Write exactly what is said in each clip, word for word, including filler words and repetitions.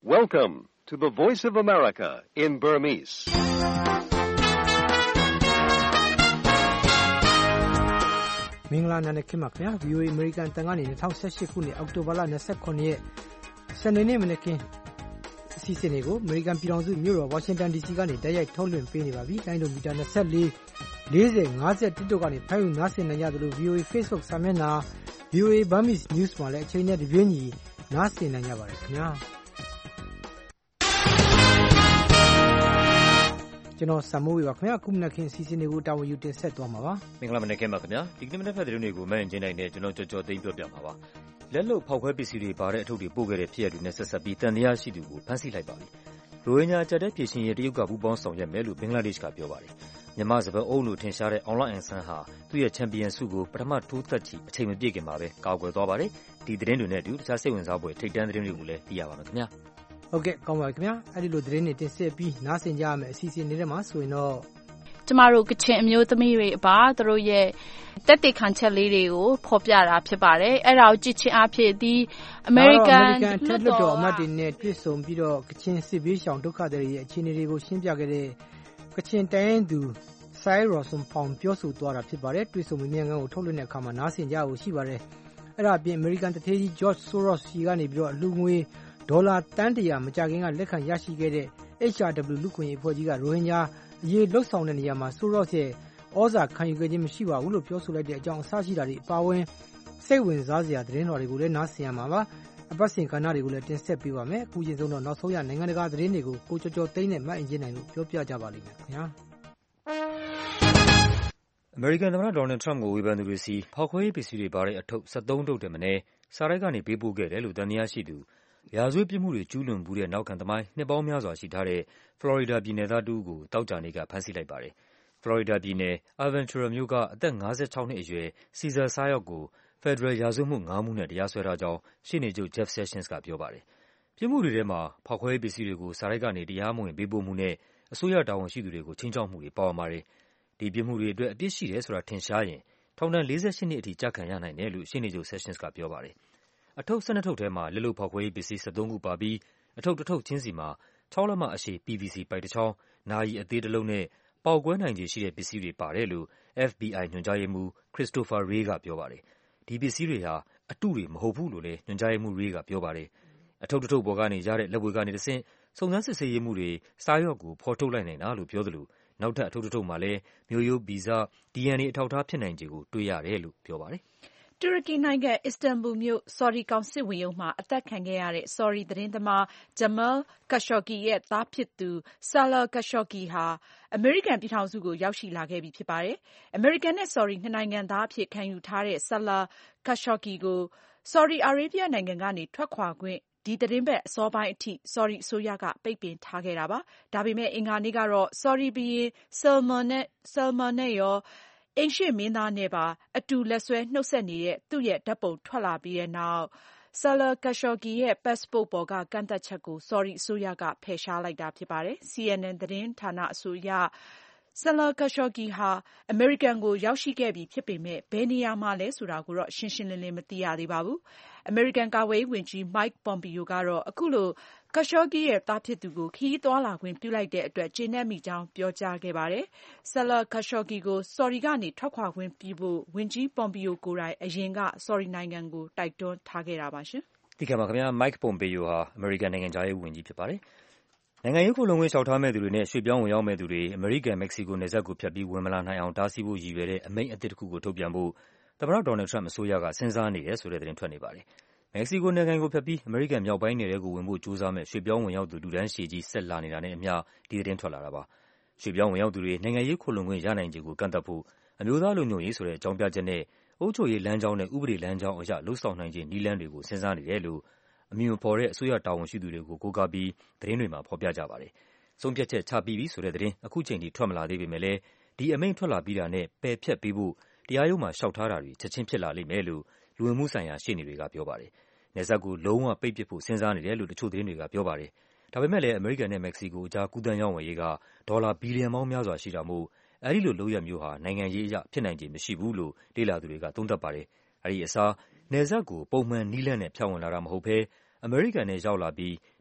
Welcome to the Voice of America in Burmese. Mingla na kimaknya V O A American tangani two thousand eighteenခုနှစ် အောက်တိုဘာလtwenty-nineရက်စနေနေ့မနက်ခင်းစီစဉ်နေကို American ပြည်ထောင်စုမြို့တော် Washington D C ကနေတိုက်ရိုက်ထုတ်လွှင့်ပေးနေပါပြီ။တိုင်းလိုမီတာtwenty-four, forty, fifty TikTok ကနေဖိုင်ယူနားဆင်နိုင်ကြသလို V O A Facebook စာမျက်နှာ V O A Burmese News မှာလည်းအချိန်နဲ့တပြေးညီနားဆင်နိုင်ကြပါတယ်ခင်ဗျာ။ကျွန်တော်စမိုးဝေပါခင်ဗျာ။ခုမနက်ခင်းစီစဉ်တွေကိုတာဝန်ယူတင်ဆက်သွားမှာပါ။မင်္ဂလာမနက်ခင်းပါခင်ဗျာ။ဒီကနေ့မနက်ဖက်သတင်းတွေကိုမန်ကျင်းနိုင်တဲ့ကျွန်တော်ကြော်ကြော်သိမ်းပြောပြမှာပါ။လက်လုံဖောက်ခွဲပစ္စည်းတွေပါတဲ့အထုပ်တွေပို့ခဲ့တဲ့ဖြစ်ရပ်တွေနဲ့ဆက်ဆက်ပြီးတန်တရားရှိသူကိုဖမ်းဆီးလိုက်ပါပြီ။ရိုဟင်ဂျာအကြမ်းဖက်ပြည်ရှင်ရဲ့တရုတ်ကပူးပေါင်းဆောင်ရွက်မယ်လို့ဘင်္ဂလားဒေ့ရှ်ကပြောပါတယ်။မြန်မာစပယ်အုပ်လို့ထင်ရှားတဲ့အောင်လအန်ဆန်ဟာသူ့ရဲ့ချန်ပီယံဆုကိုပထမထိုးသက်ချီအချိန်မပြည့်ခင်မှာပဲကာကွယ်သွားပါတယ်။ဒီသတင်းတွေနဲ့အတူတခြားစိတ်ဝင်စားဖွယ်ထိပ်တန်းသတင်းတွေကိုလည်းသိရပါမယ်ခင်ဗျာ။ဟုတ်ကဲ့ကောင်းပါပြီခင်ဗျာ။အဲဒီလိုသတင်းတွေတင်ဆက်ပြီးနားဆင်ကြရမယ်အစီအစဉ်တွေမှာဆိုရင်တော့ကျမတို့ကချင်အမျိုးသမီးတွေအပါသူတို့ရဲ့တက်တေခံချက်လေးတွေကိုဖော်ပြတာဖြစ်ပါတယ်။အဲ့ဒါကိုကြည့်ချင်းအဖြစ်ဒီ American ထက်လွတ်တော်အမတ်တွေနဲ့တွေ့ဆုံပြီးတော့ကချင်စစ်ဘေးရှောင်ဒုက္ခသည်တွေရဲ့အခြေအနေတွေကိုရှင်းပြခဲ့တဲ့ကချင်တိုင်းရင်းသူဆိုင်ရော်ဆွန်ဖောင်ပြောဆိုသွားတာဖြစ်ပါတယ်။တွေ့ဆုံမြင်ငန်းကိုထုတ်လွှင့်တဲ့အခါမှာနားဆင်ကြဖို့ရှိပါတယ်။အဲ့ဒါအပြင် American တထေးကြီး George Soros စီကနေပြီးတော့အလူငွေဒေါ်လာတန်းတရာမကြခင်ကလက်ခံရရှိခဲ့တဲ့ H R W လူခွင့်ရေးအဖွဲ့ကြီးကရိုဟင်ဂျာအရေးလှုပ်ဆောင်တဲ့နေရာမှာ Soros ရဲ့ဩဇာခံယူခဲ့ခြင်းမရှိပါဘူးလို့ပြောဆိုလိုက်တဲ့အကြောင်းအစရှိတာတွေအပါအဝင်စိတ်ဝင်စားစရာသတင်းတော်တွေကိုလည်းနားဆင်ရမှာပါ။အပတ်စဉ်ကဏ္ဍတွေကိုလည်းတင်ဆက်ပေးပါမယ်။အခုချင်းဆုံးတော့နောက်ဆုံးရနိုင်ငံတကာသတင်းတွေကိုကိုကျော်ကျော်သိန်းနဲ့မအင်ဂျင်နိုင်တို့ပြောပြကြပါလိမ့်မယ်ခင်ဗျာ။အမေရိကန်သမ္မတဒေါ်နယ်ထရမ့်ကိုဝေဖန်သူတွေစီဖောက်ခွဲရေးပစ္စည်းတွေပါတဲ့အထုပ်seventeenထုပ်တည်းမနည်းစာတိုက်ကနေပေးပို့ခဲ့တယ်လို့တန်တရားရှိသူရာဇဝတ်ပြစ်မှုတွေကျူးလွန်မှုတဲ့နောက်ခံသမိုင်းနှစ်ပေါင်းများစွာရှိထားတဲ့ဖလော်ရီဒါပြည်နယ်သားတူကိုတောက်ကြနေကဖမ်းဆီးလိုက်ပါတယ်။ဖလော်ရီဒါပြည်နယ်အာဗန်ချူရာမြို့ကအသက်fifty-sixနှစ်အရွယ်စီဇာဆာယော့ကိုဖက်ဒရယ်ရာဇဝတ်မှုfiveမှုနဲ့တရားစွဲထားကြောင်းရှေ့နေချုပ် Jeff Sessions ကပြောပါတယ်။ပြစ်မှုတွေထဲမှာဖောက်ခွဲရေးပစ္စည်းတွေကိုစာတိုက်ကနေတရားမဝင်ပေးပို့မှုနဲ့အစိုးရတာဝန်ရှိသူတွေကိုခြိမ်းခြောက်မှုတွေပါဝင်ပါတယ်။ဒီပြစ်မှုတွေအတွက်အပြစ်ရှိတယ်ဆိုတာထင်ရှားရင်ထောင်ဒဏ်forty-eightနှစ်အထိကျခံရနိုင်တယ်လို့ရှေ့နေချုပ် Sessions ကပြောပါတယ်။အထုပ်twelveထုပ်ထဲမှာလက်လုပ်ဖောက်ခွဲရေးပစ္စည်းseventeenခုပါပြီးအထုပ်တစ်ထုပ်ချင်းစီမှာsixလက်မအရှည် P V C ပိုက်တစ်ချောင်း၊နာရီအသေးတစ်လုံးနဲ့ပေါက်ကွဲနိုင်ခြေရှိတဲ့ပစ္စည်းတွေပါတယ်လို့ F B I ညွှန်ကြားရေးမှူး Christopher Wray ကပြောပါတယ်။ဒီပစ္စည်းတွေဟာအတုတွေမဟုတ်ဘူးလို့လည်းညွှန်ကြားရေးမှူး Wray ကပြောပါတယ်။အထုပ်တစ်ထုပ်ပေါ်ကနေရတဲ့လက်ဝေကနေတဆင့်စုံစမ်းစစ်ဆေးရေးမှူးတွေစာရွက်ကိုဖော်ထုတ်လိုက်နိုင်တာလို့ပြောသလိုနောက်ထပ်အထုပ်တစ်ထုပ်မှာလည်းမျိုးရိုးဗီဇ D N A အထောက်အထားဖြစ်နိုင်ခြေကိုတွေ့ရတယ်လို့ပြောပါတယ်။တူရကီနိုင်ငံအစ္စတန်ဘူမြို့ဆော်ဒီကောင်စစ်ဝင်ရုံးမှာအသက်ခံခဲ့ရတဲ့ဆော်ဒီသတင်းသမား Jamal Khashoggi ရဲ့သားဖြစ်သူ Salah Khashoggi ဟာအမေရိကန်ပြည်ထောင်စုကိုရောက်ရှိလာခဲ့ပြီဖြစ်ပါတယ်။အမေရိကန်နဲ့ဆော်ဒီနှစ်နိုင်ငံသားအဖြစ်ခံယူထားတဲ့ Salah Khashoggi ကိုဆော်ဒီအာရေးဗျနိုင်ငံကနေထွက်ခွာခွင့်ဒီသတင်းပတ်အစောပိုင်းအထိဆော်ဒီအစိုးရကပိတ်ပင်ထားခဲ့တာပါ။ဒါပေမဲ့အင်္ဂါနေ့ကတော့ဆော်ဒီဘုရင် Salman နဲ့ Salman နဲ့ရောအိမ်ရှေ့မင်းသားနဲ့ပါအတူလက်ဆွဲနှုတ်ဆက်နေတဲ့သူ့ရဲ့ဓာတ်ပုံထွက်လာပြီးတဲ့နောက် Salah Khashoggi ရဲ့ passport ပေါ်ကကန့်သတ်ချက်ကိုဆော်ဒီအစိုးရကဖယ်ရှားလိုက်တာဖြစ်ပါတယ်။ C N N သတင်းဌာနအဆိုအရ Salah Khashoggi ဟာအမေရိကန်ကိုရောက်ရှိခဲ့ပြီဖြစ်ပေမဲ့ဘယ်နေရာမှာလဲဆိုတာကိုတော့ရှင်းရှင်းလင်းလင်းမသိရသေးပါဘူး။အမေရိကန်ကာကွယ်ရေးဝန်ကြီး Mike Pompeo ကတော့အခုလိုKhashoggi ရဲ့သားဖြစ်သူကိုခရီးသွားလာခွင့်ပြုလိုက်တဲ့အတွက်ကျေနပ်မိကြောင်းပြောကြားခဲ့ပါတယ်။ Salah Khashoggi ကိုဆော်ဒီကနေထွက်ခွာခွင့်ပြုဖို့ဝန်ကြီး Pompeo ကိုယ်တိုင်အရင်ကဆော်ဒီနိုင်ငံကိုတိုက်တွန်းထားခဲ့တာပါရှင်။ဒီကမှာခင်ဗျာ Mike Pompeo ဟာအမေရိကန်နိုင်ငံခြားရေးဝန်ကြီးဖြစ်ပါတယ်။နိုင်ငံရေးခိုလှုံခွင့်လျှောက်ထားမဲ့သူတွေနဲ့ရွှေ့ပြောင်းဝင်ရောက်မဲ့သူတွေအမေရိကန်-မက္ကဆီကိုနယ်စပ်ကိုဖြတ်ပြီးဝင်မလာနိုင်အောင်တားဆီးဖို့ရည်ရွယ်တဲ့အမိန့်အသစ်တစ်ခုကိုထုတ်ပြန်ဖို့သမ္မတဒေါ်နယ်ထရမ့်အစိုးရကစဉ်းစားနေတယ်ဆိုတဲ့သတင်းထွက်နေပါတယ်။မက္ကဆီကိုနယ်ကိုဖြတ်ပြီးအမေရိကန်မြောက်ပိုင်းနယ်ထဲကိုဝင်ဖို့ကြိုးစားမဲ့ရွှေ့ပြောင်းဝင်ရောက်သူလူတန်းရှည်ကြီးဆက်လာနေတာနဲ့အမျှဒီသတင်းထွက်လာတာပါ။ရွှေ့ပြောင်းဝင်ရောက်သူတွေနိုင်ငံရေးခိုလှုံခွင့်ရနိုင်ခြေကိုကန့်သတ်ဖို့အမျိုးသားလုံခြုံရေးဆိုတဲ့အကြောင်းပြချက်နဲ့အုပ်ချုပ်ရေးလမ်းကြောင်းနဲ့ဥပဒေလမ်းကြောင်းအရလုပ်ဆောင်နိုင်ခြေနည်းလမ်းတွေကိုစဉ်းစားနေတယ်လို့အမည်မဖော်တဲ့အစိုးရတာဝန်ရှိသူတွေကိုကိုးကားပြီးသတင်းတွေမှာဖော်ပြကြပါတယ်။ဆုံးဖြတ်ချက်ချပြီးပြီဆိုတဲ့သတင်းအခုချိန်ထိထွက်မလာသေးပေမဲ့လည်းဒီအမိန့်ထွက်လာပြီးတာနဲ့ပယ်ဖျက်ပေးဖို့တရားရုံးမှာလျှောက်ထားတာတွေချက်ချင်းဖြစ်လာလိမ့်မယ်လို့လူဝင်မှုဆိုင်ရာရှေ့နေတွေကပြောပါတယ်။နယ်စပ်ကိုလုံးဝပိတ်ပစ်ဖို့စဉ်းစားနေတယ်လို့တချို့သတင်းတွေကပြောပါတယ်။ဒါပေမဲ့လည်းအမေရိကန်နဲ့မက္ကဆီကိုအကြားကူးသန်းရောင်းဝယ်ရေးကဒေါ်လာဘီလီယံပေါင်းများစွာရှိတာမို့အဲဒီလိုလုပ်ရပ်မျိုးဟာနိုင်ငံရေးအရဖြစ်နိုင်ခြေမရှိဘူးလို့လေ့လာသူတွေကသုံးသပ်ပါတယ်။အဲဒီအစားနယ်စပ်ကိုပုံမှန်နည်းလမ်းနဲ့ဖြတ်ဝင်လာတာမဟုတ်ဘဲအမေရိကန်နဲ့ရောက်လာပြီး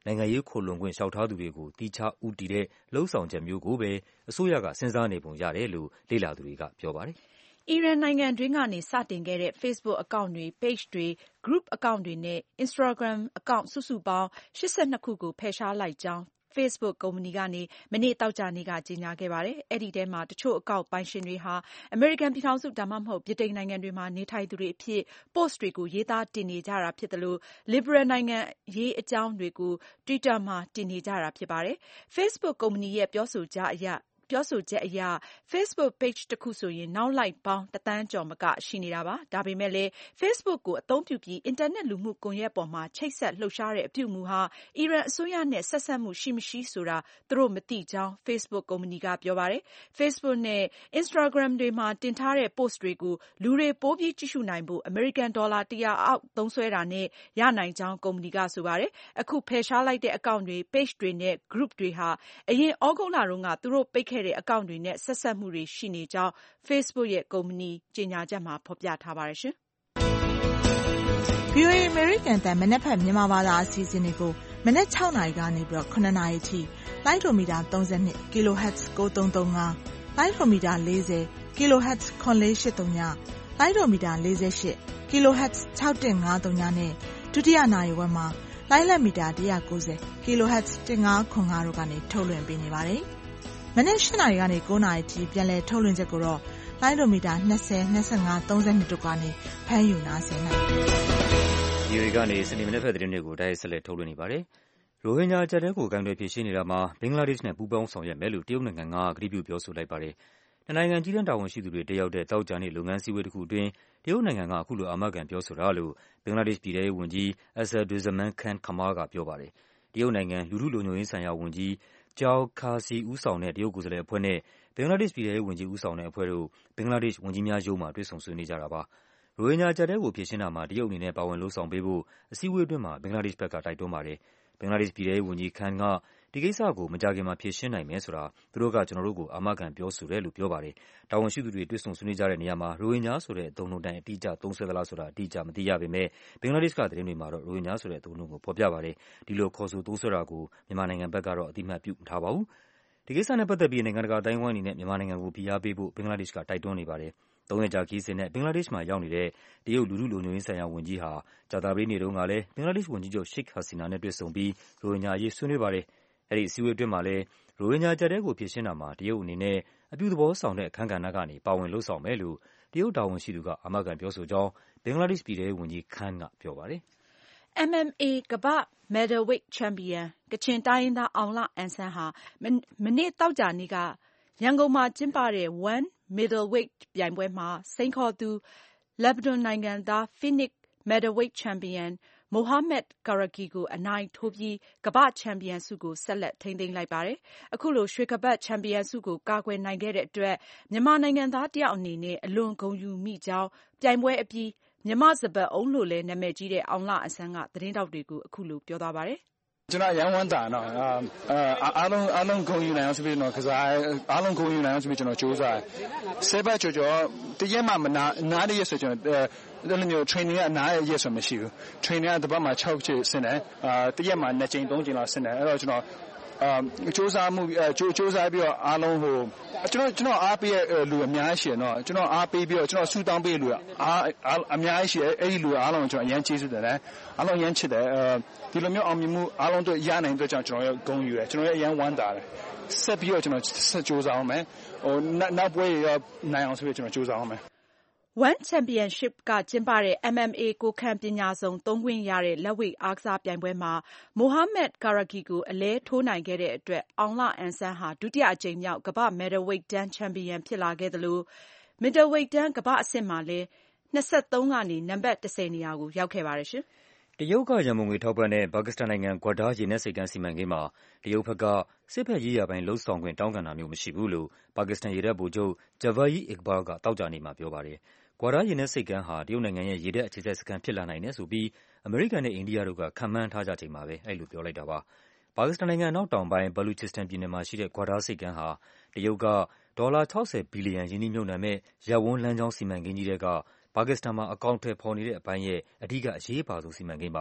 နိုင်ငံရေးခိုလှုံခွင့်လျှောက်ထားသူတွေကိုသီးခြားဦးတည်တဲ့လုပ်ဆောင်ချက်မျိုးကိုပဲအစိုးရကစဉ်းစားနေပုံရတယ်လို့လေ့လာသူတွေကပြောပါတယ်အီရန်နိုင်ငံတွင်းကနေစတင်ခဲ့တဲ့ Facebook အကောင့်တွေ၊ Page တွေ၊ Group အကောင့်တွေနဲ့ Instagram အကောင့်စုစုပေါင်း၈၂ခုကိုဖယ်ရှားလိုက်ကြောင်း Facebook ကုမ္ပဏီကနေမနေ့သောကြာနေ့ကကြေညာခဲ့ပါတယ်။ အဲဒီထဲမှာတချို့အကောင့်ပိုင်ရှင်တွေဟာအမေရိကန်ပြည်ထောင်စုဒါမှမဟုတ်ဗြိတိန်နိုင်ငံတွေမှာနေထိုင်သူတွေအဖြစ် Post တွေကိုရေးသားတင်နေကြတာဖြစ်သလို Liberal နိုင်ငံရေးအကြောင်းတွေကို Twitter မှာတင်နေကြတာဖြစ်ပါတယ်။ Facebook ကုမ္ပဏီရဲ့ပြောဆိုချက်အရပြောဆိုချက်အရ Facebook Page တခုဆိုရင်နောက်လိုက်ပေါင်းတသန်းကျော်မကရှိနေတာပါ။ ဒါပေမဲ့လည်း Facebook ကိုအသုံးပြုပြီးအင်တာနက်လူမှုကွန်ရက်ပေါ်မှာချိတ်ဆက်လှုပ်ရှားတဲ့အပြုအမူဟာအီရန်အစိုးရနဲ့ဆက်စပ်မှုရှိမရှိဆိုတာသူတို့မသိကြောင်း Facebook ကုမ္ပဏီကပြောပါတယ်။ Facebook နဲ့ Instagram တွေမှာတင်ထားတဲ့ Post တွေကိုလူတွေပိုပြီးကြည့်ရှုနိုင်ဖို့အမေရိကန်ဒေါ်လာတရာအောက်သုံးစွဲတာနဲ့ရနိုင်ကြောင်းကုမ္ပဏီကဆိုပါတယ်။ အခုဖယ်ရှားလိုက်တဲ့အကောင့်တွေ၊ Page တွေနဲ့ Group တွေဟာအရင်သြဂုတ်လတုန်းကသူတို့ပိတ်ခဲ့တဲ့အကောင့်တွေနဲ့ဆက်စပ်မှုတွေရှိနေကြောင်း Facebook ရဲ့ကုမ္ပဏီကြေညာချက်မှာဖေါ်ပြထားပါတယ်ရှင်။ ဗွီအိုအေ American တန်မနက်ဖြန်မြန်မာဘာသာအစီအစဉ်တွေကိုမနက်၆နာရီကနေပြီးတော့၇နာရီထိလိုင်းဒိုမီတာ၃၂ kHz ကိုသုံးသုံး၅ လိုင်းဒိုမီတာ၄၀ kHz ခွန်လေးရှစ်သုံးည လိုင်းဒိုမီတာ၄၈ kHz ၆၁၅သုံးညနဲ့ဒုတိယနာရီဝက်မှာလိုင်းလက်မီတာ၁၉၀ kHz ၁၅ခွန်၅တို့ကနေထုတ်လွှင့်ပေးနေပါတယ်။မနက်၈နာရီကနေ၉နာရီထိပြန်လည်ထုတ်လွှင့်ချက်ကိုတော့လိုင်းဒိုမီတာ၂၀ ၂၅ ၃၂တို့ကနေဖမ်းယူနားဆင်နိုင်ပါတယ်။ ဒီကနေစနေမနက်ဖက်သတင်းတွေကိုတိုက်ရိုက်ဆက်လက်ထုတ်လွှင့်နေပါတယ်။ရိုဟင်ဂျာအကျပ်အတည်းကိုကိုင်တွယ်ဖြေရှင်းနေတာမှာဘင်္ဂလားဒေ့ရှ်နဲ့ပူးပေါင်းဆောင်ရွက်မယ်လို့တရုတ်နိုင်ငံကကတိပြုပြောဆိုလိုက်ပါတယ်။နှစ်နိုင်ငံအကြီးတန်းတာဝန်ရှိသူတွေတက်ရောက်တဲ့သောကြာနေ့လုပ်ငန်းအစည်းအဝေးတခုအတွင်းတရုတ်နိုင်ငံကအခုလိုအာမခံပြောဆိုတာလို့ဘင်္ဂလားဒေ့ရှ်ပြည်ထဲရေးဝန်ကြီး Asaduzzaman Khan Kamal ကပြောပါတယ်။တရုတ်နိုင်ငံလူထုလုံခြုံရေးဆိုင်ရာဝန်ကြီး Zhao Keji ဦးဆောင်တဲ့တရုတ်ကိုယ်စားလှယ်အဖွဲ့နဲ့ဘင်္ဂလားဒေ့ရှ်ပြည်ထဲရေးဝန်ကြီးဦးဆောင်တဲ့အဖွဲ့တို့ဘင်္ဂလားဒေ့ရှ်ဝန်ကြီးများရုံးမှာတွေ့ဆုံဆွေးနွေးကြတာပါ။ရိုဟင်ဂျာအကျပ်အတည်းကိုဖြေရှင်းတာမှာတရုတ်အနေနဲ့ပါဝင်လုပ်ဆောင်ပေးဖို့အစည်းအဝေးအတွင်းမှာဘင်္ဂလားဒေ့ရှ်ဘက်ကတိုက်တွန်းပါတယ်။ဘင်္ဂလားဒေ့ရှ်ပြည်ထဲရေးဝန်ကြီး Khan ကဒီကိစ္စကိုမကြာခင်မှာဖြေရှင်းနိုင်မယ်ဆိုတာသူတို့ကကျနော်တို့ကိုအာမခံပြောဆိုတယ်လို့ပြောပါတယ်။တာဝန်ရှိသူတွေတွေ့ဆုံဆွေးနွေးကြတဲ့နေရာမှာရိုဟင်ဂျာဆိုတဲ့အသုံးအနှုန်းအတိုင်းအတိအကျသုံးစွဲသလားဆိုတာအတိအကျမသိရပေမဲ့ဘင်္ဂလားဒေ့ရှ်ကသတင်းတွေမှာတော့ရိုဟင်ဂျာဆိုတဲ့အသုံးအနှုန်းကိုဖော်ပြပါတယ်။ဒီလိုခေါ်ဆိုသုံးစွဲတာကိုမြန်မာနိုင်ငံဘက်ကတော့အသိအမှတ်ပြုမထားပါဘူး။ဒီကိစ္စနဲ့ပတ်သက်ပြီးနိုင်ငံတကာအသိုင်းအဝိုင်းအနေနဲ့မြန်မာနိုင်ငံကိုဖိအားပေးဖို့ဘင်္ဂလားဒေ့ရှ်ကတိုက်တွန်းနေပါတယ်။သုံးရက်ကြာခရီးစဉ်နဲ့ဘင်္ဂလားဒေ့ရှ်မှာရောက်နေတဲ့တရုတ်လူထုလုံခြုံရေးဆိုင်ရာဝန်ကြီးဟာကြာသပတေးနေ့တုန်းကလည်းဘင်္ဂလားဒေ့ရှ်ဝန်ကြီးချုပ် Sheikh Hasina နဲ့တွေ့ဆုံပြီးရိုဟင်ဂျာအရေးဆွေးနွေးပါတယ်။အဲဒီအစည်းအဝေးအတွင်းမှာလည်းရိုဟင်ဂျာအကျပ်အတည်းကိုဖြေရှင်းတာမှာတရုတ်အနေနဲ့အပြုသဘောဆောင်တဲ့အခန်းကဏ္ဍကနေပါဝင်လုပ်ဆောင်မယ်လို့တရုတ်တာဝန်ရှိသူကအာမခံပြောဆိုကြောင်းဘင်္ဂလားဒေ့ရှ်ပြည်ထဲရေးဝန်ကြီး Khan ကပြောပါတယ်။ M M A ကမ္ဘာ့ Middleweight ချန်ပီယံကချင်တိုင်းရင်းသားအောင်လအန်ဆန်ဟာမနေ့သောကြာနေ့ကရန်ကုန်မှာကျင်းပတဲ့ One Middleweight ပြိုင်ပွဲမှာစိန်ခေါ်သူလက်ဘနွန်နိုင်ငံသား Phoenix Middleweight ချန်ပီယံMohammad Karaki ကိုအနိုင်ထိုးပြီးကမ္ဘာ့ချန်ပီယံဆုကိုဆက်လက်ထိန်းသိမ်းလိုက်ပါတယ်။ အခုလိုရွှေကပတ်ချန်ပီယံဆုကိုကာကွယ်နိုင်ခဲ့တဲ့အတွက်မြန်မာနိုင်ငံသားတယောက်အနေနဲ့အလွန်ဂုဏ်ယူမိကြောင်းပြိုင်ပွဲအပြီးမြန်မာ့စပါးအုံးလို့လည်းနာမည်ကြီးတဲ့အောင်လအန်ဆန်ကသတင်းထောက်တွေကိုအခုလိုပြောသွားပါတယ်။ကျွန်တော်အရမ်းဝမ်းသာနော်အားလုံးအားလုံးဂုဏ်ယူနိုင်အောင်ဆိုပြီးတော့ကစားအားလုံးဂုဏ်ယူနိုင်အောင်ဆိုပြီးကျွန်တော်ကြိုးစားဆယ်ပတ်ကြော်ကြော်တရက်မှမနာနားရရဆိုကျွန်တော်အဲ့လိုမျိုး training ကအနားရရဆိုမရှိဘူး training ကတစ်ပတ်မှာ၆ချက်ဆင်းတယ်အာတရက်မှနှစ်ချိန်သုံးချိန်လောက်ဆင်းတယ်အဲ့တော့ကျွန်တော်အာစူးစမ်းမှုစူးစမ်းပြီးတော့အားလုံးဟိုကျွန်တော်ကျွန်တော်အားပေးလူအများကြီးရှိတယ်နော်ကျွန်တော်အားပေးပြီးတော့ကျွန်တော်ဆူတောင်းပေးလူအားအများကြီးရှိတယ်အဲ့ဒီလူအားလုံးကျွန်တော်အရန်ကျေးဇူးတင်တယ်အားလုံးအရန်ချစ်တယ်ဒီလိုမျိုးအောင်မြင်မှုအားလုံးတို့ရနိုင်တဲ့ကြောင့်ကျွန်တော်ဂုဏ်ယူတယ်ကျွန်တော်အရန်ဝမ်းသာတယ်ဆက်ပြီးတော့ကျွန်တော်ဆက်ကြိုးစားအောင်မယ်ဟိုနောက်ပွဲရနိုင်အောင်ဆိုပြီးကျွန်တော်ကြိုးစားအောင်မယ် One Championship ကကျင်းပတဲ့ M M A ကိုယ်ခံပညာစုံသုံးခွင့်ရတဲ့လက်ဝှေ့အားကစားပြိုင်ပွဲမှာ Mohammad Karaki ကိုအလဲထိုးနိုင်ခဲ့တဲ့အတွက်အောင်လအန်ဆန်ဟာဒုတိယအကြိမ်မြောက်ကမ္ဘာ့ Middleweight တန်းချန်ပီယံဖြစ်လာခဲ့သလို Middleweight တန်းကမ္ဘာ့အဆင့်မှာလည်း၂၃ကနေနံပါတ်၁၀နေရာကိုရောက်ခဲ့ပါတယ်ရှင်။တရုတ်ကရန်ပုံငွေထောက်ပံ့တဲ့ပါကစ္စတန်နိုင်ငံ Gwadar ရေနက်ဆိပ်ကမ်းစီမံကိန်းမှာတရုတ်ဘက်ကစစ်ဘက်ရေးရာပိုင်းလုပ်ဆောင်ခွင့်တောင်းခံတာမျိုးမရှိဘူးလို့ပါကစ္စတန်ရေတပ်ဗိုလ်ချုပ် Javaid Iqbal ကသောကြာနေ့မှာပြောပါတယ်။ Gwadar ရေနက်ဆိပ်ကမ်းဟာတရုတ်နိုင်ငံရဲ့ရေတပ်အခြေစိုက်စခန်းဖြစ်လာနိုင်တယ်ဆိုပြီးအမေရိကန်နဲ့အိန္ဒိယတို့ကခန့်မှန်းထားကြချိန်မှာပဲအဲဒီလိုပြောလိုက်တာပါ။ပါကစ္စတန်နိုင်ငံအနောက်တောင်ပိုင်း Baluchistan ပြည်နယ်မှာရှိတဲ့ Gwadar ဆိပ်ကမ်းဟာတရုတ်ကဒေါ်လာ၆၀ဘီလီယံရင်းနှီးမြှုပ်နှံမယ့်ရပ်ဝန်းလမ်းကြောင်းစီမံကိန်းကြီးထဲကပါကစ္စတန်မှာအကောင်အထည်ဖော်နေတဲ့အပိုင်းရဲ့အဓိကအရေးပါဆုံးစီမံကိန်းပါ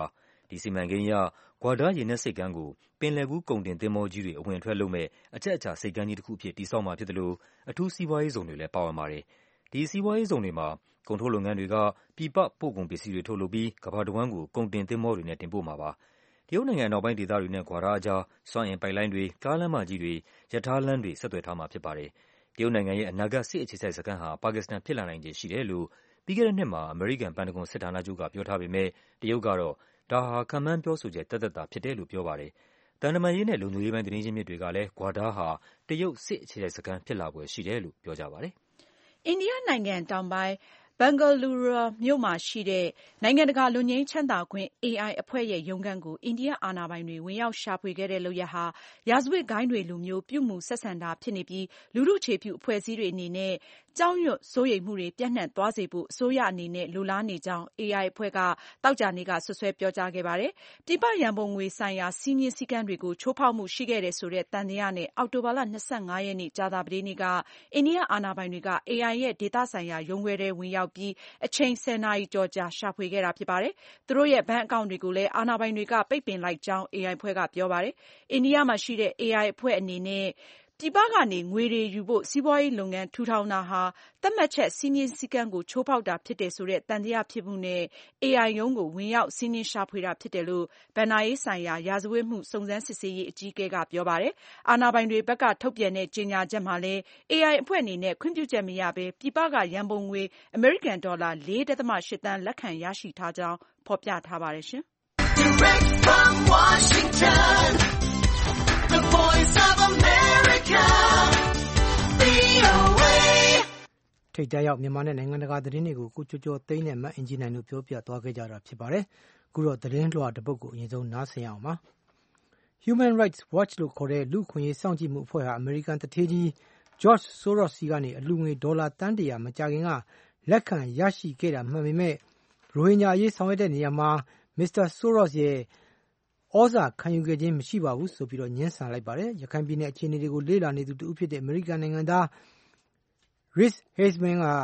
ဒီစီမံကိန်းအရ Gwadar ရေနက်ဆိပ်ကမ်းကိုပင်လယ်ကူးကုန်တင်သင်္ဘောကြီးတွေအဝင်အထွက်လုပ်မဲ့အချက်အချာဆိပ်ကမ်းကြီးတစ်ခုအဖြစ်တည်ဆောက်မှာဖြစ်သလိုအထူးစီးပွားရေးဇုံတွေလည်းပါဝင်ပါတယ်။ဒီစီးပွားရေးဇုံတွေမှာကုန်ထုတ်လုပ်ငန်းတွေကပြည်ပပို့ကုန်ပစ္စည်းတွေထုတ်လုပ်ပြီးကမ္ဘာတစ်ဝန်းကိုကုန်တင်သင်္ဘောတွေနဲ့တင်ပို့မှာပါ။တရုတ်နိုင်ငံအနောက်ပိုင်းဒေသတွေနဲ့ Gwadar အကြားစွမ်းအင်ပိုက်လိုင်းတွေ၊ကားလမ်းမကြီးတွေ၊ရထားလမ်းတွေဆက်သွယ်ထားမှာဖြစ်ပါတယ်။တရုတ်နိုင်ငံရဲ့အနာဂတ်စစ်အခြေစိုက်စခန်းဟာပါကစ္စတန်ဖြစ်လာနိုင်ခြေရှိတယ်လို့ပြီးခဲ့တဲ့နှစ်မှာအမေရိကန်ပန်တဂွန်စစ်ဌာနချုပ်ကပြောထားပေမဲ့တရုတ်ကတော့ဒါဟာခန့်မှန်းပြောဆိုချက်သက်သက်သာဖြစ်တယ်လို့ပြောပါတယ်။သံတမန်ရေးနဲ့လုံခြုံရေးပိုင်းသတင်းရင်းမြစ်တွေကလည်း Gwadar ဟာတရုတ်စစ်အခြေစိုက်စခန်းဖြစ်လာဖွယ်ရှိတယ်လို့ပြောကြပါတယ်။အိန္ဒိယနိုင်ငံတောင်ပိုင်းဘန်ဂလူရူမြို့မှာရှိတဲ့နိုင်ငံတကာလွတ်ငြိမ်းချမ်းသာခွင့် အေအိုင် အဖွဲ့ရဲ့ရုံးခန်းကိုအိန္ဒိယအာဏာပိုင်တွေဝင်ရောက်ရှာဖွေခဲ့တဲ့လုပ်ရပ်ဟာရာဇဝတ်ဂိုဏ်းတွေလိုမျိုးပြုမူဆက်ဆံတာဖြစ်နေပြီးလူထုအခြေပြုအဖွဲ့အစည်းတွေအနေနဲ့ကြောက်ရွံ့စိုးရိမ်မှုတွေပြန့်နှံ့သွားစေဖို့အစိုးရအနေနဲ့လိုလားနေကြောင်း အေအိုင် အဖွဲ့ကသောကြာနေ့ကစွပ်စွဲပြောကြားခဲ့ပါတယ်။ပြည်ပရန်ပုံငွေဆိုင်ရာစည်းမျဉ်းစည်းကမ်းတွေကိုချိုးဖောက်မှုရှိခဲ့တယ်ဆိုတဲ့သံသယနဲ့အောက်တိုဘာလ၂၅ရက်နေ့ကြာသပတေးနေ့ကအိန္ဒိယအာဏာပိုင်တွေက အေအိုင် ရဲ့ဒေသဆိုင်ရာရုံးခွဲထဲဝင်ရောက်ပြီးအချိန်ဆယ်နာရီကျော်ကြာရှာဖွေခဲ့တာဖြစ်ပါတယ်။သူတို့ရဲ့ဘဏ်အကောင့်တွေကိုလည်းအာဏာပိုင်တွေကပိတ်ပင်လိုက်ကြောင်း အေအိုင် အဖွဲ့ကပြောပါတယ်။အိန္ဒိယမှာရှိတဲ့ အေအိုင် အဖွဲ့အနေနဲ့ပြည်ပကနေငွေတွေယူဖို့စီးပွားရေးလုပ်ငန်းထူထောင်တာဟာသတ်မှတ်ချက်စည်းမျဉ်းစည်းကမ်းကိုချိုးဖောက်တာဖြစ်တယ်ဆိုတဲ့သံသယဖြစ်မှုနဲ့ အေအိုင် ရုံးကိုဝင်ရောက်စီးနင်းရှာဖွေတာဖြစ်တယ်လို့ဘဏ္ဍာရေးဆိုင်ရာရာဇဝတ်မှုစုံစမ်းစစ်ဆေးရေးအကြီးအကဲကပြောပါတယ်။အာဏာပိုင်တွေဘက်ကထုတ်ပြန်တဲ့ကြေညာချက်မှာလည်း အေအိုင် အဖွဲ့အနေနဲ့ခွင့်ပြုချက်မရဘဲပြည်ပကရန်ပုံငွေအမေရိကန်ဒေါ်လာ ၄.၈ သန်းလက်ခံရရှိထားကြောင်းဖော်ပြထားပါတယ်ရှင်။ Direct from Washington, the Voice of America, ထိပ်တန်းရောက်မြန်မာနဲ့နိုင်ငံတကာသတင်းတွေကိုကိုကျော်ကျော်သိန်းနဲ့မအင်ဂျီနိုင်တို့ပြောပြသွားခဲ့ကြတာဖြစ်ပါတယ်။အခုတော့သတင်းလွှာတစ်ပုဒ်ကိုအရင်ဆုံးနားဆင်ရအောင်ပါ။ Human Rights Watch လို့ခေါ်တဲ့လူ့အခွင့်အရေးစောင့်ကြည့်မှုအဖွဲ့ဟာအမေရိကန်သူဌေးကြီး George Soros ဆီကနေအလှူငွေဒေါ်လာသန်းတရာမကြာခင်ကလက်ခံရရှိခဲ့တာမှန်ပေမဲ့ရိုဟင်ဂျာအရေးဆောင်ရွက်တဲ့နေရာမှာမစ္စတာ Soros ရဲ့ဩဇာခံယူခဲ့ခြင်းမရှိပါဘူးဆိုပြီးတော့ညှင်းဆန်လိုက်ပါတယ်။ရခိုင်ပြည်နယ်အခြေအနေတွေကိုလေ့လာနေသူတူဖြစ်တဲ့အမေရိကန်နိုင်ငံသား Rick Heizman က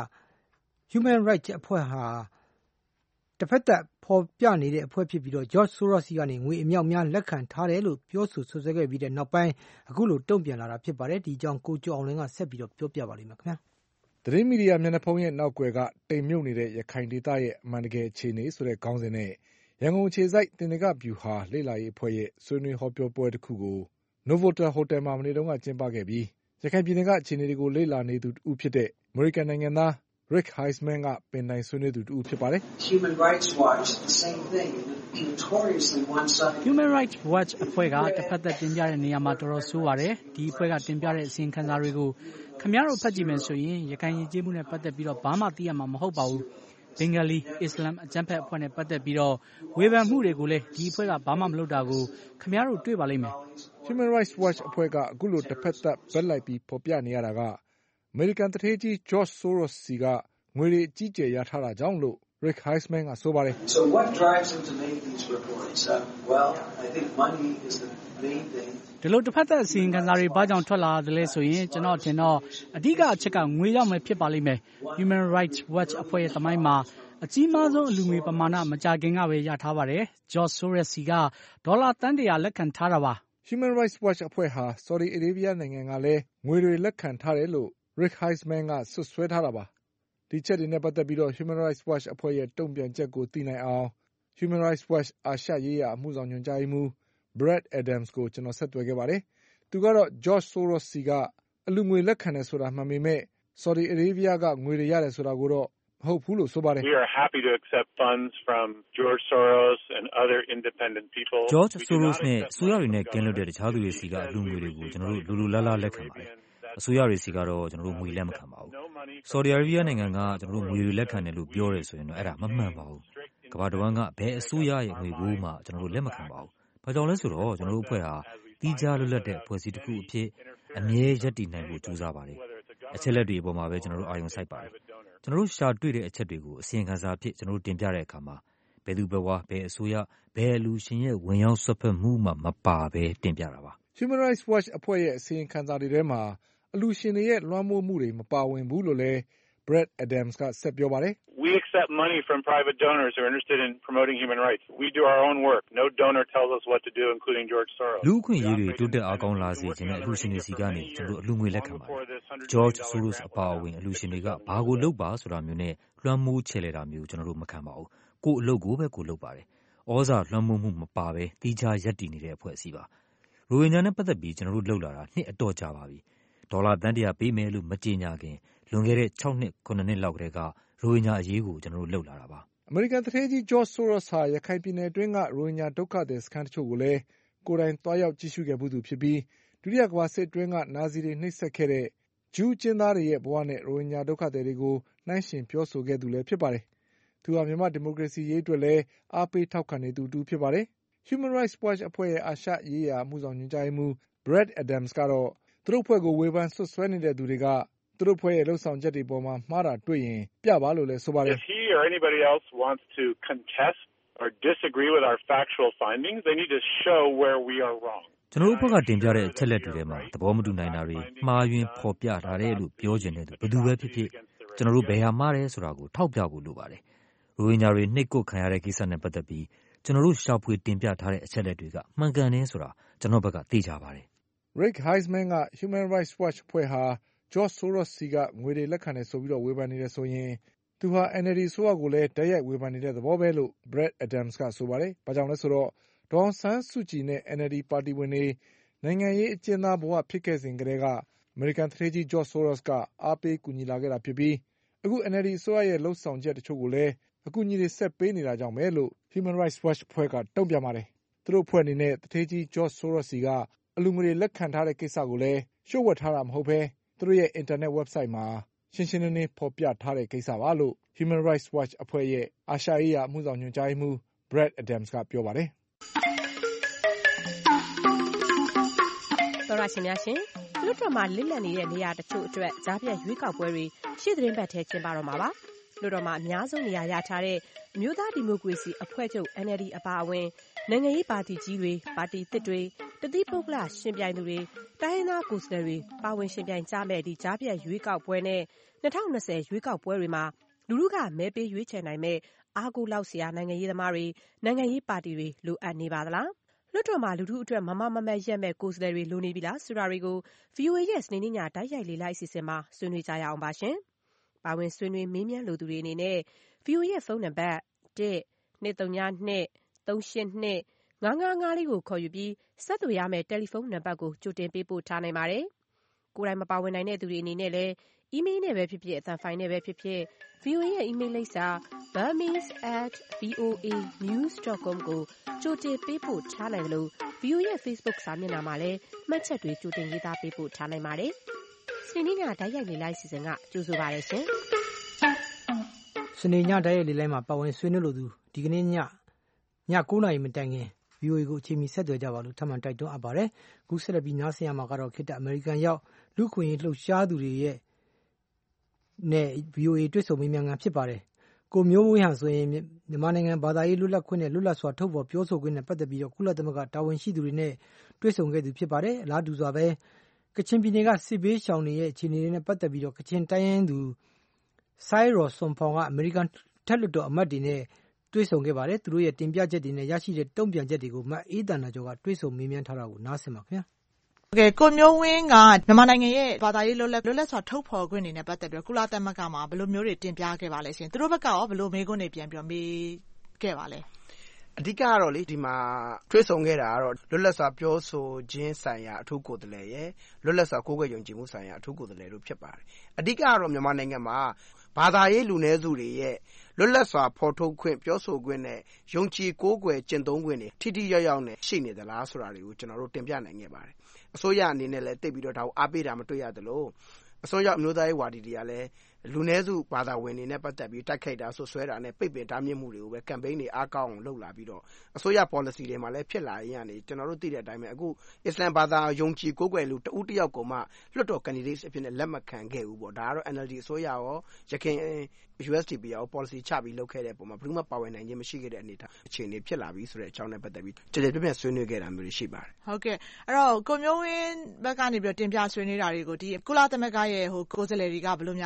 Human Rights အဖွဲ့ဟာတစ်ဖက်သက်ဖော်ပြနေတဲ့အဖွဲ့ဖြစ်ပြီးတော့ George Soros ဆီကနေငွေအမြောက်များလက်ခံထားတယ်လို့ပြောဆိုဆွဆွဲခဲ့ပြီးတဲ့နောက်ပိုင်းအခုလိုတုံ့ပြန်လာတာဖြစ်ပါတယ်။ဒီကြောင့်ကိုကျော်အောင်လင်းကဆက်ပြီးတော့ပြောပြပါလိမ့်မယ်ခင်ဗျာ။သတင်းမီဒီယာမျက်နှာဖုံးရဲ့နောက်ွယ်ကတိမ်မြုပ်နေတဲ့ရခိုင်ဒေသရဲ့အမှန်တကယ်အခြေအနေဆိုတဲ့ခေါင်းစဉ်နဲ့ရန်ကုန်အခြေစိုက်တင်နကဗျူဟာလေ့လာရေးအဖွဲ့ရဲ့ဆွေးနွေးဟောပြောပွဲတစ်ခုကို Novotel Hotel မှာမနေ့တုန်းကကျင်းပခဲ့ပြီးရခိုင်ပြည်နယ်ကအခြေအနေတွေကိုလေ့လာနေသူတူဖြစ်တဲ့ American နိုင်ငံသား Rick Heizman ကပင်တိုင်ဆွေးနွေးသူတူဖြစ်ပါတယ်။ Human Rights Watch the same thing notoriously one-sided Human Rights Watch အဖွဲ့ကတစ်ဖက်သက်တင်ပြတဲ့နေရာမှာတော်တော်ဆိုးပါတယ်။ဒီအဖွဲ့ကတင်ပြတဲ့အစီရင်ခံစာတွေကိုခင်ဗျားတို့ဖတ်ကြည့်မယ်ဆိုရင်ရခိုင်ရည်ကြည်မှုနဲ့ပတ်သက်ပြီးတော့ဘာမှသိရမှာမဟုတ်ပါဘူး။ဘင်္ဂလီအစ္စလာမ်အကြမ်းဖက်အဖွဲ့နဲ့ပတ်သက်ပြီးတော့ဝေဖန်မှုတွေကိုလည်းဒီအဖွဲ့ကဘာမှမလုပ်တာကိုခင်ဗျားတို့တွေ့ပါလိမ့်မယ်။ Human Rights Watch အဖွဲ့ကအခုလိုတစ်ဖက်သက်ဘက်လိုက်ပြီးဖော်ပြနေရတာကအမေရိကန်သူဌေးကြီး George Soros ဆီကငွေတွေအကြီးကျယ်ရထားတာကြောင့်လို့ Rick Heizman ကဆိုပါတယ်။ So what drives them to make these reports? Uh, well, I think money is the main thing. ဒီလိုတစ်ဖက်သက်အစီရင်ခံစာတွေဘာကြောင့်ထွက်လာတယ်လဲဆိုရင်ကျွန်တော်ထင်တော့အဓိကအချက်ကငွေရောက်မယ်ဖြစ်ပါလိမ့်မယ်။ Human Rights Watch အဖွဲ့ရဲ့သမိုင်းမှာအကြီးမားဆုံးအလူငွေပမာဏမကြာခင်ကပဲရထားပါတယ်။ George Soros ဆီကဒေါ်လာတန်းတရာလက်ခံထားတာပါ။ Human Rights Watch အဖွဲ့ဟာ Saudi Arabia နိုင်ငံကလည်းငွေတွေလက်ခံထားတယ်လို့ Rick Heizman ကဆွဆွဲထားတာပါ။ဒီချက်တွေနဲ့ပတ်သက်ပြီးတော့ Human Rights Watch အဖွဲ့ရဲ့တုံ့ပြန်ချက်ကိုသိနိုင်အောင် Human Rights Watch အာရှရေးရာအမှုဆောင်ညွှန်ကြားရေးမှူး Brad Adams ကိုကျွန်တော်ဆက်သွယ်ခဲ့ပါတယ်။သူကတော့ George Soros ဆီကအလူငွေလက်ခံတယ်ဆိုတာမှန်ပေမဲ့ Saudi Arabia ကငွေတွေရတယ်ဆိုတာကိုတော့မဟုတ်ဘူးလို့ဆိုပါတယ်။ We are happy to accept funds from George Soros and other independent people. George Soros နဲ့အစိုးရတွေနဲ့ကင်းလွတ်တဲ့တခြားသူတွေစီကအလူငွေတွေကိုကျွန်တော်တို့လူလူလားလားလက်ခံပါတယ်။အစိုးရတွေစီကတော့ကျွန်တော်တို့ငွေလက်မခံပါဘူး။ Saudi Arabia နိုင်ငံကကျွန်တော်တို့ငွေတွေလက်ခံတယ်လို့ပြောတယ်ဆိုရင်တော့အဲ့ဒါမမှန်ပါဘူး။ကမ္ဘာတစ်ဝန်းကဘယ်အစိုးရရဲ့ငွေကိုမှကျွန်တော်တို့လက်မခံပါဘူး။ဘာကြောင့်လဲဆိုတော့ကျွန်တော်တို့အဖွဲ့ဟာတီးခြားလွတ်လပ်တဲ့အဖွဲ့အစည်းတစ်ခုအဖြစ်အမြဲရပ်တည်နိုင်ဖို့ကြိုးစားပါတယ်။အချက်လက်တွေအပေါ်မှာပဲကျွန်တော်တို့အာရုံစိုက်ပါတယ်။ကျွန်တော်တို့ရှာတွေ့တဲ့အချက်တွေကိုအစီရင်ခံစာအဖြစ်ကျွန်တော်တို့တင်ပြတဲ့အခါမှာဘယ်သူဘယ်ဝါဘယ်အစိုးရဘယ်လူရှင်ရဲ့ဝင်ရောက်ဆွတ်ဖက်မှုမှမပါဘဲတင်ပြတာပါ။ Human Rights Watch အဖွဲ့ရဲ့အစီရင်ခံစာတွေထဲမှာအလူရှင်တွေရဲ့လွှမ်းမိုးမှုတွေမပါဝင်ဘူးလို့လည်း Brad Adams ကဆက်ပြောပါတယ် We accept money from private donors who are interested in promoting human rights. We do our own work. No donor tells us what to do, including George Soros. လူ့အခွင့်အရေးတွေတိုးတက်အားကောင်းလာစေခြင်းနဲ့အလှူရှင်တွေစီကနေကျွန်တော်အလှူငွေလက်ခံပါတယ်။ George Soros အပါအဝင်အလှူရှင်တွေကဘာကိုလုပ်ပါဆိုတာမျိုးနဲ့လွှမ်းမိုးချဲ့လဲတာမျိုးကျွန်တော်တို့မခံပါဘူး။ကိုယ်အလုပ်ကိုပဲကိုယ်လုပ်ပါတယ်။ဩဇာလွှမ်းမိုးမှုမပါဘဲတီးခြားရပ်တည်နေတဲ့အဖွဲ့အစည်းပါ။ရိုဟင်ဂျာနဲ့ပတ်သက်ပြီးကျွန်တော်တို့လှုပ်လာတာနှစ်အတော်ကြာပါပြီ။ဒေါ်လာတန်းတရာပေးမယ်လို့မကြေညာခင်လွန်ခဲ့တဲ့၆နှစ်ခုနှစ်နှစ်လောက်ကတည်းကရိုဟင်ဂျာအရေးကိုကျွန်တော်တို့လှုပ်လာတာပါ။အမေရိကန်သူဌေးကြီး George Soros ဟာရခိုင်ပြည်နယ်အတွင်းကရိုဟင်ဂျာဒုက္ခသည်စခန်းတချို့ကိုလည်းကိုယ်တိုင်သွားရောက်ကြည့်ရှုခဲ့မှုသူဖြစ်ပြီးဒုတိယကမ္ဘာစစ်အတွင်းကနာဇီတွေနှိပ်စက်ခဲ့တဲ့ဂျူးကျင်းသားတွေရဲ့ဘဝနဲ့ရိုဟင်ဂျာဒုက္ခသည်တွေကိုနှိုင်းယှဉ်ပြောဆိုခဲ့သူလည်းဖြစ်ပါတယ်။သူဟာမြန်မာဒီမိုကရေစီရေးအတွက်လည်းအားပေးထောက်ခံနေသူတူဖြစ်ပါတယ်။ Human Rights Watch အဖွဲ့ရဲ့အာရှရေးရာအမှုဆောင်ညွှန်ကြားရေးမှူး Brad Adams ကတော့သူတို့အဖွဲ့ကိုဝေဖန်ဆွဆွဲနေတဲ့သူတွေကသူတို့ဖွဲ့ရဲ့လှုပ်ဆောင်ချက်တွေပေါ်မှာမှားတာတွေ့ရင်ပြပါလို့လည်းဆိုပါတယ် If he or anybody else wants to contest or disagree with our factual findings, they need to show where we are wrong. ကျွန်တော်တို့ဘက်ကတင်ပြတဲ့အချက်လက်တွေထဲမှာသဘောမတူနိုင်တာတွေမှားယွင်းဖော်ပြထားတယ်လို့ပြောချင်တဲ့သူဘယ်သူပဲဖြစ်ဖြစ်ကျွန်တော်တို့ဘယ်ဟာမှားတယ်ဆိုတာကိုထောက်ပြဖို့လိုပါတယ်။ရိုဟင်ဂျာတွေနှိပ်ကွပ်ခံရတဲ့ကိစ္စနဲ့ပတ်သက်ပြီးကျွန်တော်တို့ရှာဖွေတင်ပြထားတဲ့အချက်လက်တွေကမှန်ကန်တယ်ဆိုတာကျွန်တော်ဘက်ကသိကြပါတယ်။ Rick Heisman က Human Rights Watch အဖွဲ့ဟာGeorge Soros စီကငွေတွေလက်ခံတယ်ဆိုပြီးတော့ဝေဖန်နေတယ်ဆိုရင်သူဟာ N L D ဆိုရကိုလည်းတိုက်ရိုက်ဝေဖန်နေတဲ့သဘောပဲလို့ Brad Adams ကဆိုပါတယ်။ဘာကြောင့်လဲဆိုတော့ဒေါ်အောင်ဆန်းစုကြည်နဲ့ N L D ပါတီဝင်တွေနိုင်ငံရေးအကျဉ်းသားဘဝဖြစ်ခဲ့စဉ်ကတည်းကအမေရိကန်သူဌေးကြီး George Soros ကအားပေးကူညီလာခဲ့တာဖြစ်ပြီးအခု N L D ဆိုရရဲ့လှုပ်ဆောင်ချက်တချို့ကိုလည်းအကူအညီတွေဆက်ပေးနေတာကြောင့်ပဲလို့ Human Rights Watch အဖွဲ့ကတုံ့ပြန်ပါတယ်။သူတို့အဖွဲ့အနေနဲ့သူဌေးကြီး George Soros စီကအလူငွေတွေလက်ခံထားတဲ့ကိစ္စကိုလည်းလျှို့ဝှက်ထားတာမဟုတ်ဘဲသူတို့ရဲ့ internet website မှာရှင်းရှင်းလင်းလင်းဖော်ပြထားတဲ့ကိစ္စပါလို့ Human Rights Watch အဖွဲ့ရဲ့အာရှရေးရာအမှုဆောင်ညွှန်ကြားရေးမှူး Brad Adams ကပြောပါတယ်။သောရရှင်များရှင်လွတ်တော်မှာလစ်လပ်နေတဲ့နေရာတချို့အတွက်ကြားပြတ်ရွေးကောက်ပွဲတွေရှေ့သတင်းပတ်ထဲကျင်းပတော့မှာပါ။လွတ်တော်မှာအများဆုံးနေရာရထားတဲ့အမျိုးသားဒီမိုကရေစီအဖွဲ့ချုပ် N L D အပါအဝင်နိုင်ငံရေးပါတီကြီးတွေပါတီသစ်တွေတတိပုဂ္ဂလရှင်ပြိုင်သူတွေတိုင်းရင်းသားကိုယ်စားလှယ်တွေပါဝင်ရှင်ပြိုင်ကြမဲ့ဒီကြားပြတ်ရွေးကောက်ပွဲနဲ့၂၀၂၀ရွေးကောက်ပွဲတွေမှာလူလူကမဲပေးရွေးချယ်နိုင်မဲ့အားကိုးလောက်စရာနိုင်ငံရေးသမားတွေနိုင်ငံရေးပါတီတွေလိုအပ်နေပါသလားလွှတ်တော်မှာလူထုအတွက်မမမမတ်ရက်မဲ့ကိုယ်စားလှယ်တွေလိုနေပြီလားဆိုတာတွေကို V O A ရဲ့စနေနေ့ညတိုက်ရိုက်လေ့လာအစီအစဉ်မှာဆွေးနွေးကြရအောင်ပါရှင်။ပါဝင်ဆွေးနွေးမေးမြန်းလိုသူတွေအနေနဲ့ V O A ရဲ့ဖုန်းနံပါတ်တစ် နှစ် သုံး နှစ် သုံး ရှစ် နှစ် ငါး ငါး ငါးလေးကိုခေါ်ယူပြီးဆက်သွယ်ရမယ့်တယ်လီဖုန်းနံပါတ်ကိုကြိုတင်ပေးပို့ထားနိုင်ပါတယ်။ကိုယ်တိုင်မပါဝင်နိုင်တဲ့သူတွေအနေနဲ့လည်းအီးမေးလ်နဲ့ပဲဖြစ်ဖြစ်အသံဖိုင်နဲ့ပဲဖြစ်ဖြစ် V O A ရဲ့အီးမေးလ်လိပ်စာ burmese at v o a news dot com ကိုကြိုတင်ပေးပို့ထားနိုင်လို့ V O A ရဲ့ Facebook စာမျက်နှာမှာလည်းမှတ်ချက်တွေကြိုတင်ရေးသားပေးပို့ထားနိုင်ပါတယ်။စနေညတိုက်ရိုက်လေလိုက်စီစဉ်ကကြိုဆိုပါရရှင်။စနေညတိုက်ရိုက်လေလိုက်မှာပါဝင်ဆွေးနွေးလို့သူဒီကနေ့ညည၉နာရီမတိုင်ခင် V O A ကိုအချိန်မီဆက်သွယ်ကြပါလို့ထပ်မံတိုက်တွန်းအပ်ပါတယ်။ခုဆက်လက်ပြီးနားဆင်ရမှာကတော့ခေတ္တအမေရိကန်ရောက်လူ့အခွင့်အရေးလှုပ်ရှားသူတွေရဲ့နဲ့ V O A တွေ့ဆုံမေးမြန်းခန်းဖြစ်ပါတယ်။ကိုမျိုးမွေးဟန်ဆိုရင်မြန်မာနိုင်ငံဘာသာရေးလွတ်လပ်ခွင့်နဲ့လွတ်လပ်စွာထုတ်ဖော်ပြောဆိုခွင့်နဲ့ပတ်သက်ပြီးတော့ကုလသမဂ္ဂတာဝန်ရှိသူတွေနဲ့တွေ့ဆုံခဲ့သူဖြစ်ပါတယ်။အလားတူစွာပဲကချင်ပြည်နယ်ကစစ်ဘေးရှောင်တွေရဲ့အခြေအနေတွေနဲ့ပတ်သက်ပြီးတော့ကချင်တိုင်းရင်းသူဆိုင်းရော်စွန်ဖောင်ကအမေရိကန်ထက်လွှတ်တော်အမတ်တွေနဲ့တွေ့ဆုံခဲ့ပါတယ်။သူတို့ရဲ့တင်ပြချက်တွေနဲ့ရရှိတဲ့တုံ့ပြန်ချက်တွေကိုမအေးတန်နာကျော်ကတွေ့ဆုံမေးမြန်းထားတာကိုနားဆင်ပါခင်ဗျာ။ဟုတ်ကဲ့ကိုမျိုးဝင်းကမြန်မာနိုင်ငံရဲ့ဘာသာရေးလွတ်လပ်လွတ်လပ်စွာထုတ်ဖော်ခွင့်တွေနဲ့ပတ်သက်ပြီးကုလသမဂ္ဂမှာဘယ်လိုမျိုးတွေတင်ပြခဲ့ပါလဲရှင်။သူတို့ဘက်ကရောဘယ်လိုမေးခွန်းတွေပြန်ပြီးမေးခဲ့ပါလဲ။အဓိကကတော့လေဒီမှာတွေ့ဆုံခဲ့တာကတော့လွတ်လပ်စွာပြောဆိုခြင်းဆိုင်ရာအထူးကိုယ်စားလှယ်ရဲ့လွတ်လပ်စွာကိုးကွယ်ယုံကြည်မှုဆိုင်ရာအထူးကိုယ်စားလှယ်တို့ဖြစ်ပါတယ်။အဓိကကတော့မြန်မာနိုင်ငံမှာဘာသာရေးလူနည်းစုတွေရဲ့လွတ်လပ်စွာဖော်ထုတ်ခွင့်ပြောဆိုခွင့်နဲ့ယုံကြည်ကိုးကွယ်ကျင့်သုံးခွင့်တွေထိထိရောက်ရောက်နဲ့ရှိနေသလားဆိုတာတွေကိုကျွန်တော်တို့တင်ပြနိုင်ခဲ့ပါတယ်။အစိုးရအနေနဲ့လည်းသိပြီးတော့ဒါကိုအားပေးတာမတွေ့ရသလိုအစိုးရအမျိုးသားရေးဝါဒီတွေကလည်းလူနည်းစုဘာသာဝင်တွေနဲ့ပတ်သက်ပြီးတိုက်ခိုက်တာဆွဆွဲတာနဲ့ပိတ်ပင်တားမြစ်မှုတွေကိုပဲကမ်ပိန်းတွေအားကောင်းအောင်လုပ်လာပြီးတော့အစိုးရ policy တွေမှာလည်းဖြစ်လာရင်ကနေကျွန်တော်တို့သိတဲ့အတိုင်းပဲအခုအစ္စလမ်ဘာသာယုံကြည်ကိုးကွယ်လူတဦးတစ်ယောက်ကိုမှလွှတ်တော် candidate အဖြစ်နဲ့လက်မခံခဲ့ဘူးပေါ့ဒါကတော့ N L D အစိုးရရောရခိုင် U S D P ရော policy ချပြီးလုပ်ခဲ့တဲ့ပုံမှာဘယ်သူမှပါဝင်နိုင်ခြင်းမရှိခဲ့တဲ့အနေအထားအခြေအနေဖြစ်လာပြီးဆိုတဲ့အကြောင်းနဲ့ပတ်သက်ပြီးကြည်ကြည်ပြည့်ပြည့်ဆွေးနွေးခဲ့တာမျိုးတွေရှိပါတယ်။ဟုတ်ကဲ့အဲ့တော့ကိုမျိုးဝင်းဘက်ကနေပြီးတင်ပြဆွေးနွေးတာတွေကိုဒီကုလသမဂ္ဂရဲ့ဟိုကိုယ်စားလှယ်တွေကဘယ်လိုများ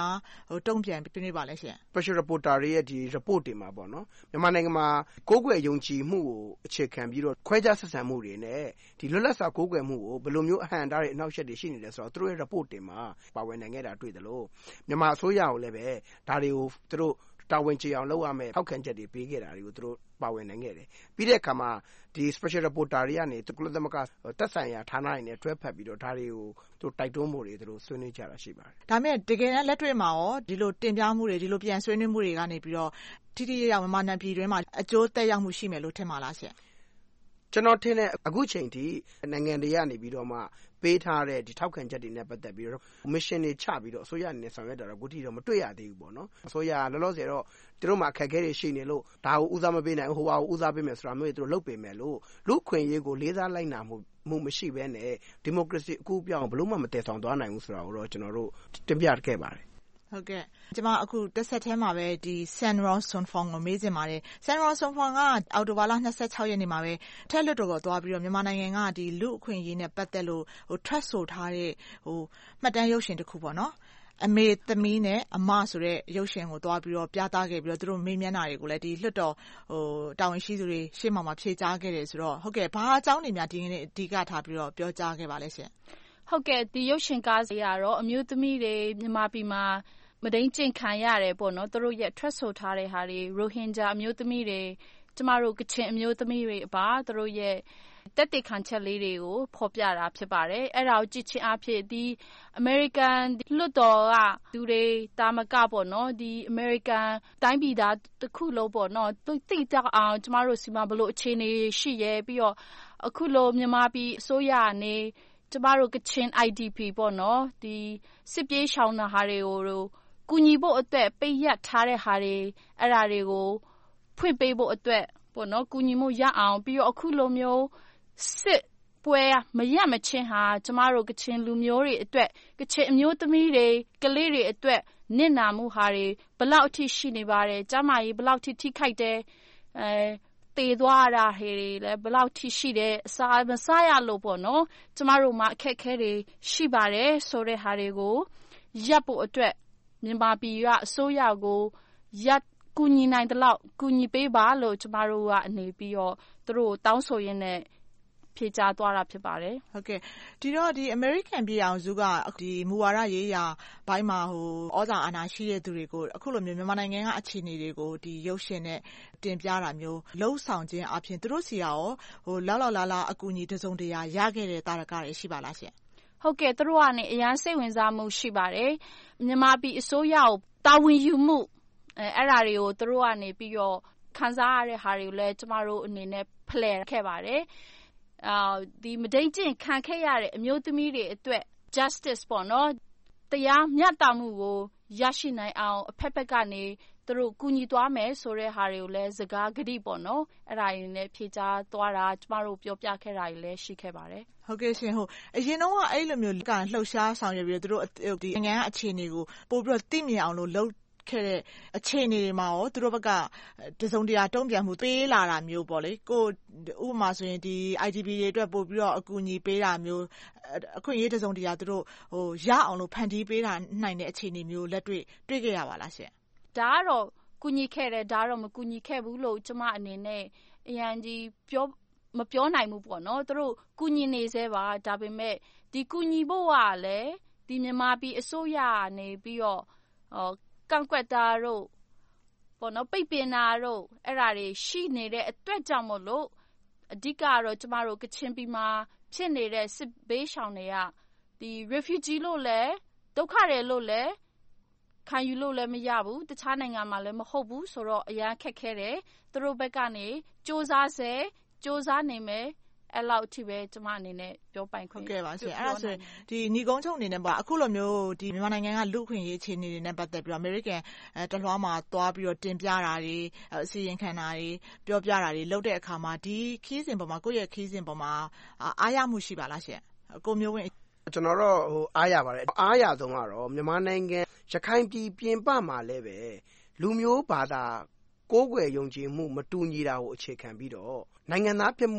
တုံ့ပြန်ပြနေပါလဲရှင် Special Reporter ရဲ့ဒီ report တွေမှာပေါ့နော်မြန်မာနိုင်ငံမှာကိုးကွယ်ယုံကြည်မှုကိုအခြေခံပြီးတော့ခွဲခြားဆက်ဆံမှုတွေနဲ့ဒီလွတ်လပ်စွာကိုးကွယ်မှုကိုဘယ်လိုမျိုးအဟန့်အတားတွေအနောက်ရှက်တွေရှိနေလဲဆိုတော့သူတို့ရဲ့ report တွေမှာပါဝင်နိုင်ခဲ့တာတွေ့တယ်လို့မြန်မာအစိုးရကိုလည်းပဲဒါတွေကိုသူတို့တာဝန်ကျေအောင်လုပ်ရမယ်ထောက်ခံချက်တွေပေးခဲ့တာတွေကိုသူတို့ပါဝင်နိုင်ခဲ့တယ်ပြီးတဲ့အခါမှာဒီ Special Reporter တွေကနေကုလသမဂ္ဂတက်ဆိုင်ရာဌာနတွေနဲ့တွဲဖက်ပြီးတော့ဒါတွေကိုသူတိုက်တွန်းမှုတွေသူတို့ဆွေးနွေးကြတာရှိပါတယ်ဒါမဲ့တကယ်လက်တွေ့မှာရောဒီလိုတင်ပြမှုတွေဒီလိုပြန်ဆွေးနွေးမှုတွေကနေပြီးတော့ထိထိရောက်ရောက်မြန်မာနိုင်ငံတွင်းမှာအကျိုးသက်ရောက်မှုရှိမယ်လို့ထင်ပါလားရှင်ကျွန်တော်ထင်တဲ့အခုချိန်ထိနိုင်ငံတွေကနေပြီးတော့မှပေးထားတဲ့ဒီထောက်ခံချက်တွေနဲ့ပတ်သက်ပြီးတော့ mission တွေချပြီးတော့အစိုးရအနေနဲ့ဆောင်ရွက်တာတော့အခုထိတော့မတွေ့ရသေးဘူးပေါ့နော်အစိုးရလောလောဆယ်တော့သူတို့မှာအခက်အခဲတွေရှိနေလို့ဒါကိုဦးစားမပေးနိုင်ဟိုဟာကိုဦးစားပေးမယ်ဆိုတာမျိုးတွေသူတို့လုပ်ပေးမယ်လို့လူခွင့်ရေးကိုလေးစားလိုက်နာမှုမှုမရှိဘဲနဲ့ဒီမိုကရေစီအကူအပြောင်းဘလို့မှမတည်ဆောင်သွားနိုင်ဘူးဆိုတာကိုတော့ကျွန်တော်တို့တင်ပြခဲ့ပါတယ်ဟုတ်ကဲ့ကျွန်မအခုတစ်ဆက်ထဲမှာပဲဒီ Sanron Sonfong ကိုမေးချင်ပါတယ် Sanron Sonfong ကအောက်တိုဘာလ၂၆ရက်နေ့မှာပဲထက်လွတ်တော်ကိုသွားပြီးတော့မြန်မာနိုင်ငံကဒီလူအခွင့်အရေးနဲ့ပတ်သက်လို့ဟို trust ဆိုထားတဲ့ဟိုမှတ်တမ်းရုပ်ရှင်တစ်ခုပေါ့နော်အမေသမီးနဲ့အမဆိုတဲ့ရုပ်ရှင်ကိုသွားပြီးတော့ပြသခဲ့ပြီးတော့သူတို့မေးမြန်းတာတွေကိုလည်းဒီလွတ်တော်ဟိုတာဝန်ရှိသူတွေရှေ့မှာဖြေကြားခဲ့တယ်ဆိုတော့ဟုတ်ကဲ့ဘာအကြောင်းတွေများဒီနေ့အဓိကထားပြီးတော့ပြောကြားခဲ့ပါလဲရှင်ဟုတ်ကဲ့ဒီရုပ်ရှင်ကားစီကတော့အမျိုးသမီးတွေမြန်မာပြည်မှာမဒိန်ကျင့်ခံရတယ်ပေါ့နော်သူတို့ရဲ့ trust ဆိုထားတဲ့ဟာတွေရိုဟင်ဂျာအမျိုးသမီးတွေကျမတို့ကချင်အမျိုးသမီးတွေအပါသူတို့ရဲ့တက်တေခံချက်လေးတွေကိုဖော်ပြတာဖြစ်ပါတယ်အဲ့ဒါကိုကြည့်ချင်းအဖြစ်ဒီ American လွတ်တော်ကသူတွေတာမကပေါ့နော်ဒီ American တိုင်းပြည်သားတစ်ခုလုံးပေါ့နော်သူသိကြအောင်ကျမတို့စီမှာဘလို့အခြေအနေရှိရဲပြီးတော့အခုလိုမြန်မာပြည်အစိုးရအနေကျမတို့ကချင် I D P ပေါ့နော်ဒီစစ်ပြေးရှောင်တဲ့ဟာတွေကိုကူညီဖို့အတွက်ပေးရထားတဲ့ဟာတွေအဲ့ဒါတွေကိုဖွင့်ပေးဖို့အတွက်ပေါ့နော်ကူညီမှုရအောင်ပြီးတော့အခုလိုမျိုးစစ်ပွဲမရမချင်းဟာကျမတို့ကချင်လူမျိုးတွေအတွက်ကချင်အမျိုးသမီးတွေကလေးတွေအတွက်နစ်နာမှုဟာတွေဘလောက်အထိရှိနေပါတယ်ကျမကြီးဘလောက်ထိထိခိုက်တယ်အဲတေသွားတာဟေးလည်းဘလောက်ထိရှိတယ်အစာမစားရလို့ပေါ့နော်ကျမတို့မှာအခက်အခဲတွေရှိပါတယ်ဆိုတဲ့ဟာတွေကိုရပ်ဖို့အတွက်မြန်မာပြည်ကအစိုးရကိုရပ်ကူညီနိုင်တဲ့လောက်ကူညီပေးပါလို့ကျမတို့ကအနေပြီးတော့သူတို့တောင်းဆိုရင်းနဲ့ဖြေကြားသွားတာဖြစ်ပါတယ်ဟုတ်ကဲ့ဒီတော့ဒီ American ပြည်အောင်စုကဒီမူဝါဒရေးရာဘိုင်းမှာဟိုဩဇာအာဏာရှိတဲ့သူတွေကိုအခုလိုမျိုးမြန်မာနိုင်ငံကအခြေအနေတွေကိုဒီရုပ်ရှင်နဲ့တင်ပြတာမျိုးလှုပ်ဆောင်ခြင်းအပြင်သူတို့စီရောဟိုလောက်လောက်လာလာအကူအညီတစုံတရာရခဲ့တဲ့တာရကတွေရှိပါလားရှင်ဟုတ်ကဲ့သူတို့ကနေအရန်စိတ်ဝင်စားမှုရှိပါတယ်မြန်မာပြည်အစိုးရကိုတာဝန်ယူမှုအဲအဲ့ဒါတွေကိုသူတို့ကနေပြီးတော့ခံစားရတဲ့ဟာတွေကိုလည်းကျမတို့အနေနဲ့ဖလှယ်ခဲ့ပါတယ်အာဒီမဒိန်ကျင့်ခံခဲ့ရတဲ့အမျိုးသမီးတွေအတွက် justice ပေါ့နော်တရားမျှတမှုကိုရရှိနိုင်အောင်အဖက်ဖက်ကနေသူတို့ကူညီသွားမယ်ဆိုတဲ့ဟာတွေကိုလည်းစကားဂတိပေါ့နော်အဲ့ဒါတွေနဲ့ဖြေကြားသွားတာကျမတို့ပြောပြခဲ့တာတွေလည်းရှိခဲ့ပါတယ်ဟုတ်ကဲ့ရှင်ဟုတ်အရင်တော့အဲ့လိုမျိုးကလှုပ်ရှားဆောင်ရွက်ပြီးသူတို့ဒီနိုင်ငံကအခြေအနေကိုပို့ပြီးတော့သိမြင်အောင်လို့လုပ်ခဲ့တဲ့အခြေအနေတွေမှာရောသူတို့ဘက်ကတစုံတရာတုံ့ပြန်မှုပေးလာတာမျိုးပေါ့လေကိုဥပမာဆိုရင်ဒီ I D P တွေအတွက်ပို့ပြီးတော့အကူအညီပေးတာမျိုးအခွင့်အရေးတစုံတရာသူတို့ဟိုရအောင်လို့ဖန်တီးပေးတာနိုင်တဲ့အခြေအနေမျိုးလက်တွေ့တွေ့ခဲ့ရပါလားရှင်ဒါကတော့ကူညီခဲ့တယ်ဒါတော့မကူညီခဲ့ဘူးလို့ကျမအနေနဲ့အရန်ကြီးပြောမပြောနိုင်ဘူးပေါ့နော်သူတို့ကူညီနေသေးပါဒါပေမဲ့ဒီကူညီဖို့ကလည်းဒီမြန်မာပြည်အစိုးရနေပြီးတော့ဟောကန့်ကွက်တာတို့ပေါ့နော်ပိတ်ပင်တာတို့အဲ့ဒါတွေရှိနေတဲ့အတွက်ကြောင့်မို့လို့အဓိကတော့ကျမတို့ကချင်ပြည်မှာဖြစ်နေတဲ့စစ်ဘေးရှောင်တွေကဒီ refugee လို့လဲဒုက္ခတွေလို့လဲခံယူလို့လည်းမရဘူးတခြားနိုင်ငံမှာလည်းမဟုတ်ဘူးဆိုတော့အရန်ခက်ခဲတယ်သူတို့ဘက်ကနေစ조사ဆဲစ조사နေမယ်အဲ့လောက်အထိပဲကျမအနေနဲ့ပြောပိုင်ခွင့်ဟုတ်ကဲ့ပါရှင်အဲ့ဒါဆိုရင်ဒီညီကုန်းချုပ်အနေနဲ့ပေါ့အခုလိုမျိုးဒီမြန်မာနိုင်ငံကလူ့အခွင့်အရေးအခြေအနေတွေနဲ့ပတ်သက်ပြီးတော့ American တလွှားမှာသွားပြီးတော့တင်ပြတာတွေအစီရင်ခံတာတွေပြောပြတာတွေလုပ်တဲ့အခါမှာဒီခီးစဉ်ပေါ်မှာကိုယ့်ရဲ့ခီးစဉ်ပေါ်မှာအားရမှုရှိပါလားရှင်ကိုမျိုးဝင်းကျွန်တော်တော့ဟိုအားရပါတယ်အားရဆုံးကတော့မြန်မာနိုင်ငံရခိုင်ပြည်ပြင်ပမှာလည်းပဲလူမျိုးဘာသာကိုးကွယ်ယုံကြည်မှုမတူညီတာကိုအခြေခံပြီးတော့နိုင်ငံသားဖြစ်မှုဟ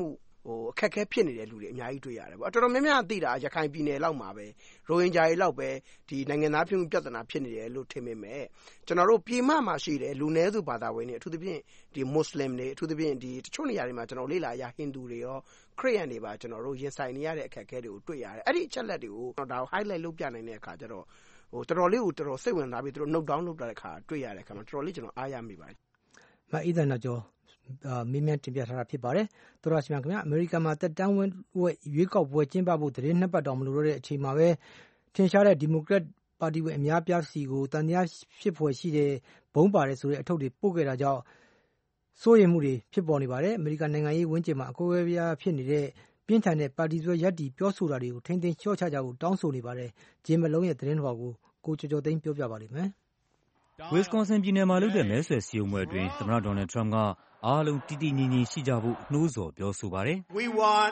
ဟိုအခက်အခဲဖြစ်နေတဲ့လူတွေအများကြီးတွေ့ရတယ်ပေါ့တော်တော်များများသိတာရခိုင်ပြည်နယ်လောက်မှာပဲရိုဟင်ဂျာတွေလောက်ပဲဒီနိုင်ငံသားဖြစ်မှုပြဿနာဖြစ်နေတယ်လို့ထင်မိမယ်ကျွန်တော်တို့ပြည်မမှာရှိတယ်လူနည်းစုဘာသာဝင်တွေအထူးသဖြင့်ဒီမွတ်စလင်တွေအထူးသဖြင့်ဒီတချို့နေရာတွေမှာကျွန်တော်လေ့လာရဟိန္ဒူတွေရောခရစ်ယာန်တွေပါကျွန်တော်တို့ရင်ဆိုင်နေရတဲ့အခက်အခဲတွေကိုတွေ့ရတယ်အဲ့ဒီအချက်လက်တွေကိုဒါကို highlight လုပ်ပြနိုင်တဲ့အခါကျတော့ဟိုတော်တော်လေးကိုတော်တော်စိတ်ဝင်စားပြီးသူတို့ note down လုပ်တဲ့အခါတွေ့ရတဲ့အခါမှာတော်တော်လေးကျွန်တော်အားရမိပါတယ်မအီဒနာကျော်မိမြန်တင်ပြထားတာဖြစ်ပါတယ်။သောရရှိမြခင်ဗျာအမေရိကန်မှာတက်တန်းဝင်ရွေးကောက်ပွဲကျင်းပဖို့တရင်နှစ်ပတ်တောင်မလိုတော့တဲ့အချိန်မှာပဲထင်ရှားတဲ့ဒီမိုကရက်ပါတီဝင်အများပြားစီကိုတန်တရားဖြစ်ဖွယ်ရှိတဲ့ဘုံပါတယ်ဆိုတဲ့အထုပ်တွေပို့ခဲ့တာကြောင့်စိုးရိမ်မှုတွေဖြစ်ပေါ်နေပါတယ်။အမေရိကန်နိုင်ငံရေးဝန်းကျင်မှာအကိုအကွဲပြားဖြစ်နေတဲ့ပြင်းထန်တဲ့ပါတီဆွဲရပ်တည်ပြောဆိုတာတွေကိုထိန်းသိမ်းလျှော့ချကြဖို့တောင်းဆိုနေပါတယ်။ဂျင်းမလုံးရဲ့သတင်းတော်ကိုကိုကျော်ကျော်သိန်းပြောပြပါလိမ့်မယ်။ Wisconsin ပြည်နယ်မှာလုပ်တဲ့မဲဆွယ်စည်းရုံးပွဲအတွင်းသမ္မတဒေါ်နယ်ထရမ့်ကအားလုံးတည်တည်ငြိမ်ငြိမ်ရှိကြဖို့နှိုးဆော်ပြောဆိုပါတယ်။ We want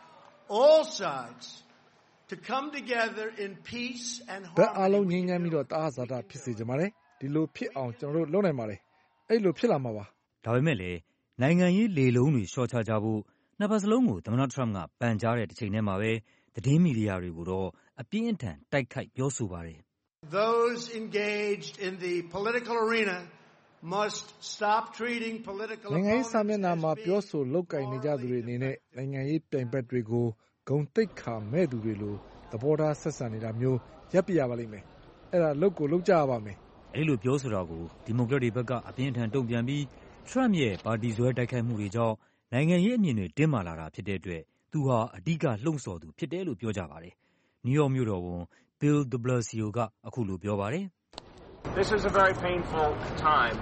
all sides to come together in peace and harmony. ဘယ်အားလုံးငြိမ်းချမ်းပြီးတော့တအားဇာတာဖြစ်စေကြပါတယ်။ဒီလိုဖြစ်အောင်ကျွန်တော်တို့လုပ်နိုင်ပါတယ်။အဲ့လိုဖြစ်လာမှာပါ။ဒါပေမဲ့လည်းနိုင်ငံရေးလေလုံးတွေလျှော့ချကြဖို့နှစ်ပတ်စလုံးကိုသမ္မတထရမ့်ကပန်ကြားတဲ့တစ်ချိန်တည်းမှာပဲသတင်းမီဒီယာတွေကိုတော့အပြင်းအထန်တိုက်ခိုက်ပြောဆိုပါတယ်။ Those engaged in the political arena must stop treating political opponents. နိုင်ငံရေးစာမျက်နှာမှာပြောဆိုလုပ်ကိုင်နေကြသူတွေအနေနဲ့နိုင်ငံရေးပြိုင်ဘက်တွေကိုဂုဏ်သိက္ခာမဲ့သူတွေလိုသဘောထားဆက်ဆံနေတာမျိုးရပ်ပြရပါလိမ့်မယ်။အဲ့ဒါလုပ်ကိုလုပ်ကြရပါမယ်။အဲ့လိုပြောဆိုတာကိုဒီမိုကရက်တွေဘက်ကအပြင်းအထန်တုံ့ပြန်ပြီးထရမ့်ရဲ့ပါတီဆွဲတိုက်ခိုက်မှုတွေကြောင့်နိုင်ငံရေးအမြင်တွေတင်းမာလာတာဖြစ်တဲ့အတွက်သူဟာအဓိကလှုံ့ဆော်သူဖြစ်တယ်လို့ပြောကြပါတယ်။နယူးယောက်မြို့တော်ဝန် Bill de Blasio ကအခုလိုပြောပါတယ်။ This is a very painful time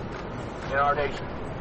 in our nation.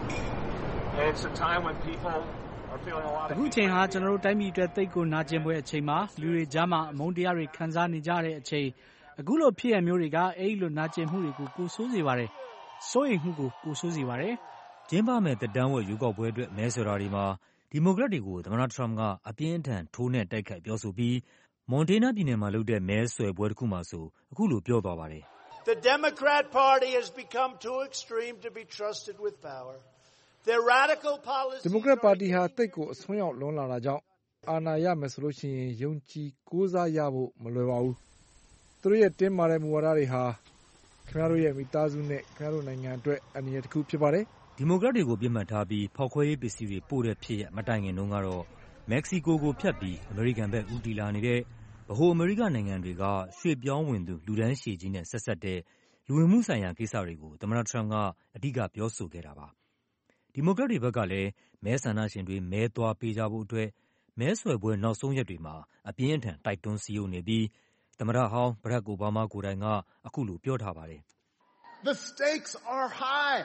And it's a time when people are feeling a lot of အခုချိန်ဟာကျွန်တော်တို့တိုင်းပြည်အတွက်သိပ်ကိုနာကျင်ပွဲအချိန်မှာလူတွေကြားမှာအမုန်းတရားတွေခံစားနေကြတဲ့အချိန်အခုလိုဖြစ်ရမျိုးတွေကအဲ့ဒီလိုနာကျင်မှုတွေကိုကိုဆိုးစေပါတယ်။စိုးရိမ်မှုကိုကိုဆိုးစေပါတယ်။ကျင်းပမဲ့တက်တန်းဝက်ရွေးကောက်ပွဲအတွက်မဲဆွယ်တာတွေမှာဒီမိုကရက်တွေကိုသမ္မတထရမ့်ကအပြင်းအထန်ထိုးနှက်တိုက်ခိုက်ပြောဆိုပြီးမွန်တေးနားပြည်နယ်မှာလုပ်တဲ့မဲဆွယ်ပွဲတစ်ခုမှာဆိုအခုလိုပြောသွားပါတယ်။ The Democrat Party has become too extreme to be trusted with power. Their radical policies ဒီမိုကရက်ပါတီဟာတိတ်ကိုအစွန်းရောက်လွန်လာတာကြောင့်အာဏာရမယ်ဆိုလို့ရှိရင်ယုံကြည်ကိုးစားရဖို့မလွယ်ပါဘူး။သူတို့ရဲ့တင်းမာတဲ့မူဝါဒတွေဟာခင်ဗျားတို့ရဲ့မိသားစုနဲ့ခင်ဗျားတို့နိုင်ငံအတွက်အန္တရာယ်တစ်ခုဖြစ်ပါတယ်။ဒီမိုကရက်တွေကိုပြစ်မှတ်ထားပြီးဖောက်ခွဲရေးပစ္စည်းတွေပို့တဲ့ဖြစ်ရမတိုင်ခင်တုန်းကတော့မက္ကဆီကိုကိုဖြတ်ပြီးအမေရိကန်ဘက်ဦးတည်လာနေတဲ့ဗဟိုအမေရိကနိုင်ငံတွေကရွှေ့ပြောင်းဝင်သူလူဒန်းရှည်ကြီးနဲ့ဆက်ဆက်တဲ့လူဝင်မှုဆိုင်ရာကိစ္စတွေကိုသမ္မတထရမ့်ကအဓိကပြောဆိုခဲ့တာပါ။ဒီမိုကရက်တွေဘက်ကလည်းမဲဆန္ဒရှင်တွေမဲသွားပေးကြဖို့အတွက်မဲဆွယ်ပွဲနောက်ဆုံးရက်တွေမှာအပြင်းအထန်တိုက်တွန်းစည်းရုံးနေပြီးသမ္မတဟောင်းဘရက်အိုဘားမားကိုယ်တိုင်ကအခုလိုပြောထားပါတယ်။ The stakes are high.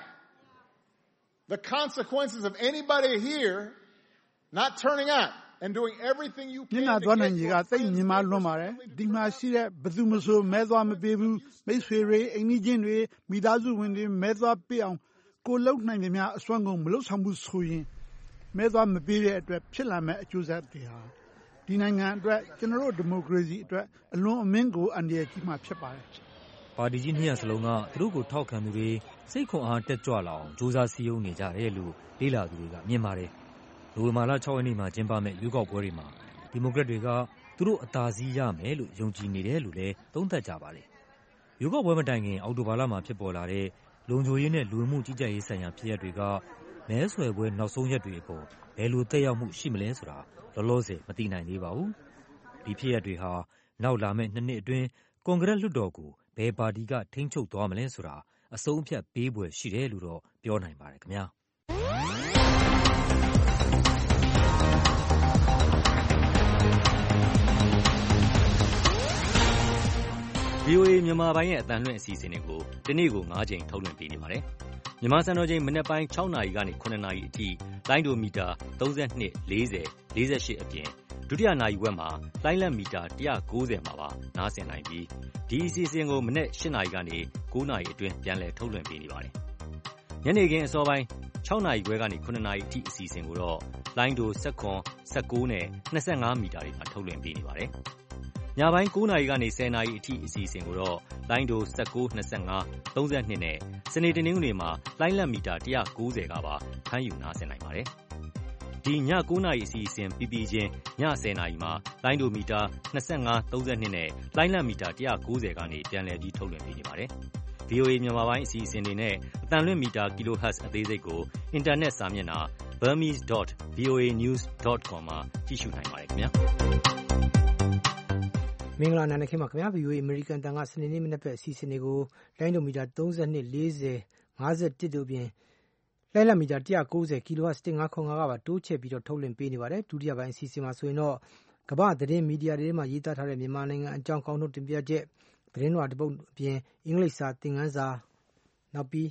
The consequences of anybody here not turning out and doing everything you can ညနာသွားနိုင်ကြီးကသိမြင်မှလွန်ပါတယ်ဒီမှာရှိတဲ့ဘယ်သူမှဆိုမဲသွားမပေးဘူးမိတ်ဆွေတွေအိမ်နီးချင်းတွေမိသားစုဝင်တွေမဲသွားပေးအောင်ကိုလုံနိုင်တယ်များအစွမ်းကုန်မလုပ်ဆောင်ဘူးဆိုရင်မဲသွားမပေးတဲ့အတွက်ဖြစ်လာမဲ့အကျိုးဆက်တွေဟာဒီနိုင်ငံအတွက်ကျွန်တော်တို့ဒီမိုကရေစီအတွက်အလွန်အမင်းကိုအန္တရာယ်ကြီးမှဖြစ်ပါတယ်ပါတီကြီးနှစ်ရပ်စလုံးကသူတို့ကိုထောက်ခံသူတွေစိတ်ခွန်အားတက်ကြွလာအောင်စူးစမ်းစည်းရုံးနေကြတယ်လို့လေ့လာသူတွေကမြင်ပါတယ်။နိုဝင်ဘာလ၆ရက်နေ့မှာကျင်းပမဲ့ရွေးကောက်ပွဲတွေမှာဒီမိုကရက်တွေကသူတို့အသာစီးရမယ်လို့ယုံကြည်နေတယ်လို့လည်းသုံးသပ်ကြပါတယ်။ရွေးကောက်ပွဲမတိုင်ခင်အောက်တိုဘာလမှာဖြစ်ပေါ်လာတဲ့လုံခြုံရေးနဲ့လူဝင်မှုကြီးကြပ်ရေးဆိုင်ရာဖြစ်ရပ်တွေကမဲဆွယ်ပွဲနောက်ဆုံးရက်တွေအပေါ်ဘယ်လိုသက်ရောက်မှုရှိမလဲဆိုတာလောလောဆယ်မသိနိုင်သေးပါဘူး။ဒီဖြစ်ရပ်တွေဟာနောက်လာမဲ့နှစ်နှစ်အတွင်းကွန်ဂရက်လွှတ်တော်ကိုဘယ်ပါတီကထိန်းချုပ်သွားမလဲဆိုတာအဆုံးအဖြတ်ပေးပွဲရှိတယ်လို့တော့ပြောနိုင်ပါတယ်ခင်ဗျာ။ဗီအိုအေ မြန်မာပိုင်းရဲ့အသံလွှင့်အစီအစဉ်တွေကိုဒီနေ့ကို၅ချိန်ထုတ်လွှင့်ပေးနေပါတယ်။မြန်မာစံတော်ချိန်မနက်ပိုင်း၆နာရီကနေ၇နာရီအထိလိုင်းဒိုမီတာ၃၂, ၄၀, ၄၈အပြင်ဒုတိယနာရီဝက်မှာလိုင်းလတ်မီတာ၁၉၀မှာပါနားဆင်နိုင်ပြီးဒီအစီအစဉ်ကိုမနက်၈နာရီကနေ၉နာရီအတွင်းပြန်လည်ထုတ်လွှင့်ပေးနေပါတယ်။ညနေခင်းအစောပိုင်း၆နာရီခွဲကနေ၇နာရီအထိအစီအစဉ်ကိုတော့လိုင်းဒို၁၇, ၁၉နဲ့၂၅မီတာတွေမှာထုတ်လွှင့်ပေးနေပါတယ်။ညပိုင်း၉နာရီကနေ၁၀နာရီအထိအစီအစဉ်ကိုတော့လိုင်းဒို၁၉, ၂၅, ၃၂နဲ့စနေတနင်္ဂနွေမှာလိုင်းလတ်မီတာ၁၉၀ကပါဖမ်းယူနားဆင်နိုင်ပါတယ်။ဒီညကိုးနာရီအစီအစဉ်ပြီးပြီးချင်းညဆယ်နာရီမှာလိုင်းဒိုမီတာနှစ်၅ သုံး၂နဲ့လိုင်းလံမီတာ၁၉၀ကနေပြန်လည်ပြီးထုတ်လွှင့်ပေးနေပါတယ်။ ဗီအိုအေ မြန်မာပိုင်းအစီအစဉ်တွေနဲ့အသံလွှင့်မီတာ kilohertz အသေးစိတ်ကိုအင်တာနက်စာမျက်နှာ burmese dot voa news dot com မှာကြည့်ရှုနိုင်ပါတယ်ခင်ဗျာ။မင်္ဂလာနံနက်ခင်းပါခင်ဗျာ။ ဗီအိုအေ အမေရိကန်တန်ကစနေနေ့မနက်ဘက်အစီအစဉ်တွေကိုလိုင်းဒိုမီတာသုံး၂ ၄၀ ၅၁တို့ပြင်လိုင်းလံမီတာ၁၉၀ kilohertz ၁၅ခွန်၅ကပါတိုးချဲ့ပြီးတော့ထုတ်လွှင့်ပေးနေပါတယ်။ဒုတိယပိုင်းအစီအစဉ်မှာဆိုရင်တော့ကမ္ဘာသတင်းမီဒီယာတွေမှာရေးသားထားတဲ့မြန်မာနိုင်ငံအကြောင်းကောင်းထုတ်တင်ပြချက်သတင်းလွှာတစ်ပုဒ်အပြင်အင်္ဂလိပ်စာသင်ခန်းစာနောက်ပြီး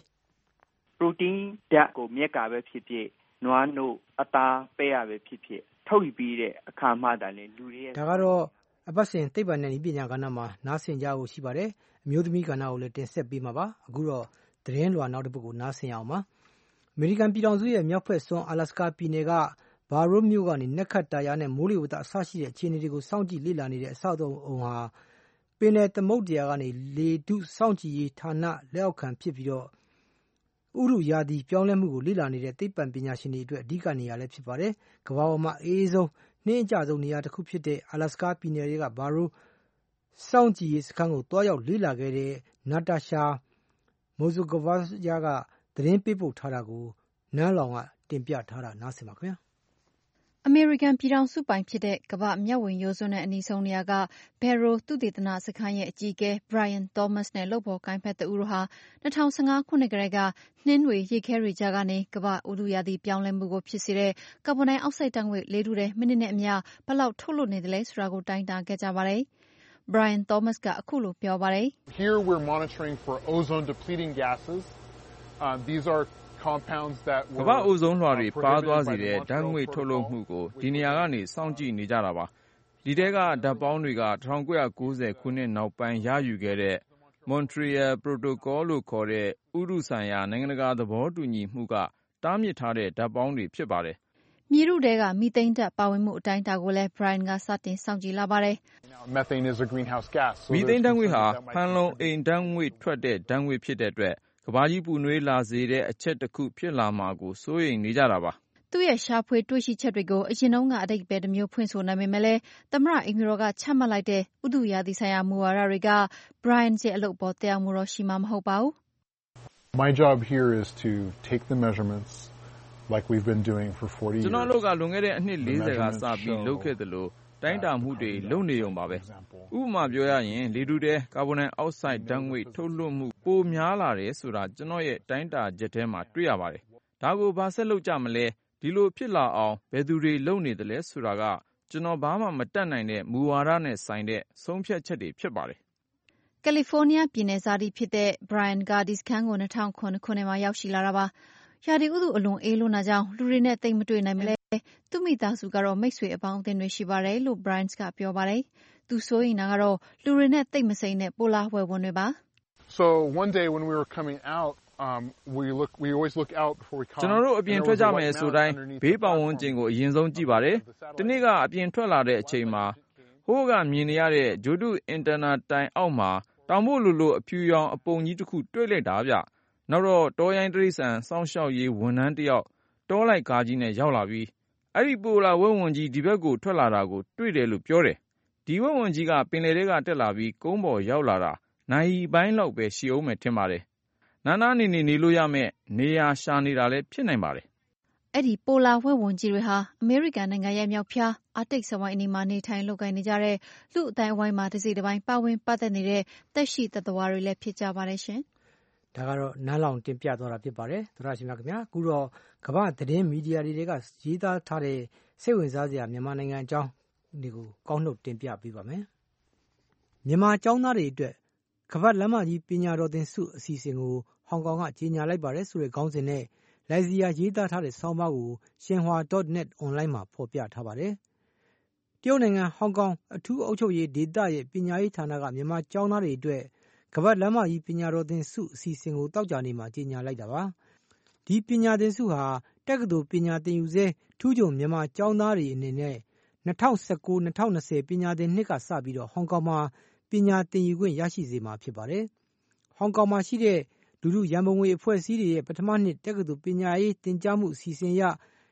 protein ဓာတ်ကိုမြက်ကပဲဖြစ်ဖြစ်နွားနို့အသားပဲရပဲဖြစ်ဖြစ်ထုတ်ယူပြီးတဲ့အခါမှသာလေလူတွေရဲ့ဒါကတော့အပတ်စဉ်သိပ္ပံနဲ့ဤပညာကဏ္ဍမှာနားဆင်ကြဖို့ရှိပါတယ်။အမျိုးသမီးကဏ္ဍကိုလည်းတင်ဆက်ပေးမှာပါ။အခုတော့သတင်းလွှာနောက်တစ်ပုဒ်ကိုနားဆင်အောင်ပါ။အမေရိကန်ပြည်ထောင်စုရဲ့မြောက်ဘက်စွန်း阿拉斯加ပြည်နယ်ကဘာရိုးမြို့ကနေနက်ခတ်တာယာနဲ့မိုးလေဝသအဆရှိတဲ့အခြေအနေတွေကိုစောင့်ကြည့်လေ့လာနေတဲ့အဆောက်အအုံဟာပင်လယ်သမုဒ္ဒရာကနေလေထုစောင့်ကြည့်ရေးဌာနလက်အောက်ခံဖြစ်ပြီးတော့ဥရုရာသီပြောင်းလဲမှုကိုလေ့လာနေတဲ့သိပ္ပံပညာရှင်တွေအတွက်အဓိကနေရာလည်းဖြစ်ပါတယ်။ကမ္ဘာပေါ်မှာအေးဆုံးနှင်းအကျဆုံးနေရာတစ်ခုဖြစ်တဲ့အလာစကာပြည်နယ်တွေကဘာရိုးစောင့်ကြည့်ရေးစခန်းကိုတွားရောက်လေ့လာခဲ့တဲ့နာတာရှာမိုဇိုဂိုဗာယာကသတင်းပေးပို့ထားတာကိုနန်းလောင်ကတင်ပြထားတာနားဆင်ပါခင်ဗျာ။အမေရိကန်ပြည်ထောင်စုပိုင်ဖြစ်တဲ့ကမ္ဘာမျက်ဝေရိုးစွန်းနဲ့အနီးဆုံးနေရာကဘယ်ရိုသုတေသနစခန်းရဲ့အကြီးအကဲ Brian Thomas နဲ့လုပ်ဖော်ကိုင်ဖက်တဦးတို့ဟာ၂၀၁၅ခုနှစ်ကတည်းကနှင်းတွေရေခဲတွေကြားကနေကမ္ဘာဥတုရာသီပြောင်းလဲမှုကိုဖြစ်စေတဲ့ကာဗွန်ဒိုင်အောက်ဆိုဒ်ဓာတ်ငွေ့လေထုထဲမိနစ်နဲ့အမျှဘယ်လောက်ထုတ်လွှတ်နေသလဲဆိုတာကိုတိုင်းတာခဲ့ကြပါတယ်။ Brian Thomas ကအခုလိုပြောပါတယ်။ Here we're monitoring for ozone depleting gases. Uh, these are compounds that were ကမ္ဘာအိုဇုံးလွှာတွေပါသွားစေတဲ့ဓာတ်ငွေ့ထုတ်လွှတ်မှုကိုဒီနေရာကနေစောင့်ကြည့်နေကြတာပါ။ဒီထဲကဓာတ်ပေါင်းတွေက၁၉၉၀ခုနှစ်နောက်ပိုင်းရယူခဲ့တဲ့ Montreal Protocol လို့ခေါ်တဲ့ဥတုဆိုင်ရာနိုင်ငံတကာသဘောတူညီမှုကတားမြစ်ထားတဲ့ဓာတ်ပေါင်းတွေဖြစ်ပါတယ်။မြေထုထဲကမီသိန်းဓာတ်ပါဝင်မှုအတိုင်းအတာကိုလည်း Brian ကစတင်စောင့်ကြည့်လာပါတယ်။ Methane is a greenhouse gas. မီသိန်းဓာတ်ငွေ့ဟာဖန်လုံအိမ်ဓာတ်ငွေ့ထွက်တဲ့ဓာတ်ငွေ့ဖြစ်တဲ့အတွက်ကမ္ဘာကြီးပူနွေးလာစေတဲ့အချက်တစ်ခုဖြစ်လာမှာကိုစိုးရိမ်နေကြတာပါ။သူ့ရဲ့ရှာဖွေတွေ့ရှိချက်တွေကိုအရင်တုန်းကအဓိပ္ပာယ်တစ်မျိုးဖွင့်ဆိုနိုင်ပေမဲ့လည်းသမ္မတအိမ်ဖြူတော်ကချမှတ်လိုက်တဲ့ဥတုရာသီဆိုင်ရာမူဝါဒတွေက Brian ရဲ့အလုပ်ပေါ်သက်ရောက်မှုတော့ရှိမှာမဟုတ်ပါဘူး။ My job here is to take the measurements like we've been doing for forty years. ကျွန်တော်တို့ကလွန်ခဲ့တဲ့အနှစ်လေးဆယ်ကစပြီးလုပ်ခဲ့သလိုတိုင်းတာမှုတွေလုပ်နေုံပါပဲ။ဥပမာပြောရရင်လေထုထဲကာဗွန်ဒိုင်အောက်ဆိုဒ်ဓာတ်ငွေ့ထုတ်လွှတ်မှုပိုများလာတယ်ဆိုတာကျွန်တော်ရဲ့တိုင်းတာချက်ထဲမှာတွေ့ရပါတယ်။ဒါကိုဘာဆက်လုပ်ကြမလဲဒီလိုဖြစ်လာအောင်ဘယ်သူတွေလုပ်နေသလဲဆိုတာကကျွန်တော်ဘာမှမတတ်နိုင်တဲ့မူဝါဒနဲ့ဆိုင်တဲ့ဆုံးဖြတ်ချက်တွေဖြစ်ပါတယ်။ကယ်လီဖိုးနီးယားပြည်နယ်ဇာတိဖြစ်တဲ့ Brian ကဒီစခန်းကို၂၀၀၇ခုနှစ်မှာရောက်ရှိလာတာပါ။ရာသီဥတုအလွန်အေးလွန်းတာကြောင့်လူတွေနဲ့သိပ်မတွေ့နိုင်မလဲသူ့မိသားစုကတော့မိတ်ဆွေအပေါင်းအသင်းတွေရှိပါတယ်လို့ Brian ကပြောပါတယ်။သူစိုးရိမ်တာကတော့လူတွေနဲ့သိပ်မစိမ့်တဲ့ပိုလာဝဲဝန်းတွေပါ။ So one day when we were coming out um we look we always look out before we come ကျွန်တော်တို့အပြင်ထွက်ကြမယ်ဆိုတိုင်းဘေးပတ်ဝန်းကျင်ကိုအရင်ဆုံးကြည့်ပါတယ်။ဒီနေ့ကအပြင်ထွက်လာတဲ့အချိန်မှာဟိုးကမြင်နေရတဲ့ဂျိုတုအင်တာနာတိုင်အောက်မှာတောင်မို့လိုလိုအဖြူရောင်အပုံကြီးတစ်ခုတွေ့လိုက်တာဗျ။နောက်တော့တောရိုင်းတိရစ္ဆာန်စောင့်ရှောက်ရေးဝန်ထမ်းတစ်ယောက်တောလိုက်ကားကြီးနဲ့ရောက်လာပြီးအဲ့ဒီပိုလာဝက်ဝန်းကြီးဒီဘက်ကိုထွက်လာတာကိုတွေ့တယ်လို့ပြောတယ်။ဒီဝက်ဝန်းကြီးကပင်လယ်ထဲကတက်လာပြီးကုန်းပေါ်ရောက်လာတာနိုင်ပိုင်းလောက်ပဲရှိအောင်မယ်ထင်ပါတယ်။နားနားနေနေနေလို့ရမယ်နေရာရှာနေတာလည်းဖြစ်နိုင်ပါတယ်။အဲ့ဒီပိုလာဝက်ဝန်းကြီးတွေဟာအမေရိကန်နိုင်ငံရဲ့မြောက်ဖျားအာတိတ်စဝိုင်းအနီးမှာနေထိုင်လုပ်ကိုင်နေကြတဲ့လူအတိုင်းအဝိုင်းမှာတစ်စိတ်တစ်ပိုင်းပါဝင်ပတ်သက်နေတဲ့သက်ရှိသတ္တဝါတွေလည်းဖြစ်ကြပါတယ်ရှင်။ဒါကတော့နန်းလောင်တင်ပြသွားတာဖြစ်ပါတယ်။သရရှင်များခင်ဗျာအခုတော့ကမ္ဘာသတင်းမီဒီယာတွေကရေးသားထားတဲ့စိတ်ဝင်စားစရာမြန်မာနိုင်ငံအကြောင်းတွေကိုကောက်နှုတ်တင်ပြပေးပါမယ်။မြန်မာကျောင်းသားတွေအတွက်ကမ္ဘာလမ်းမကြီးပညာတော်သင်ဆုအစီအစဉ်ကိုဟောင်ကောင်ကကြေညာလိုက်ပါတယ်ဆိုတဲ့ခေါင်းစဉ်နဲ့လိုက်စီယာရေးသားထားတဲ့ဆောင်းပါးကိုရှင်ဟွာ .net online မှာဖော်ပြထားပါတယ်။တရုတ်နိုင်ငံဟောင်ကောင်အထူးအုပ်ချုပ်ရေးဒေသရဲ့ပညာရေးဌာနကမြန်မာကျောင်းသားတွေအတွက်ကမ္ဘာလမ်းမကြီးပညာတော်သင်ဆုအစီအစဉ်ကိုတောက်ကြနေမှာကြေညာလိုက်တာပါ။ဒီပညာသင်ဆုဟာတက္ကသိုလ်ပညာသင်ယူဆဲထူးချွန်မြန်မာကျောင်းသားတွေအနေနဲ့၂၀၁၉ ၂၀၂၀ပညာသင်နှစ်ကစပြီးတော့ဟောင်ကောင်မှာပညာသင်ယူခွင့်ရရှိစေမှာဖြစ်ပါတယ်။ဟောင်ကောင်မှာရှိတဲ့လူထုရန်ပုံငွေအဖွဲ့အစည်းတွေရဲ့ပထမနှစ်တက္ကသိုလ်ပညာရေးသင်ကြားမှုအစီအစဉ်အရ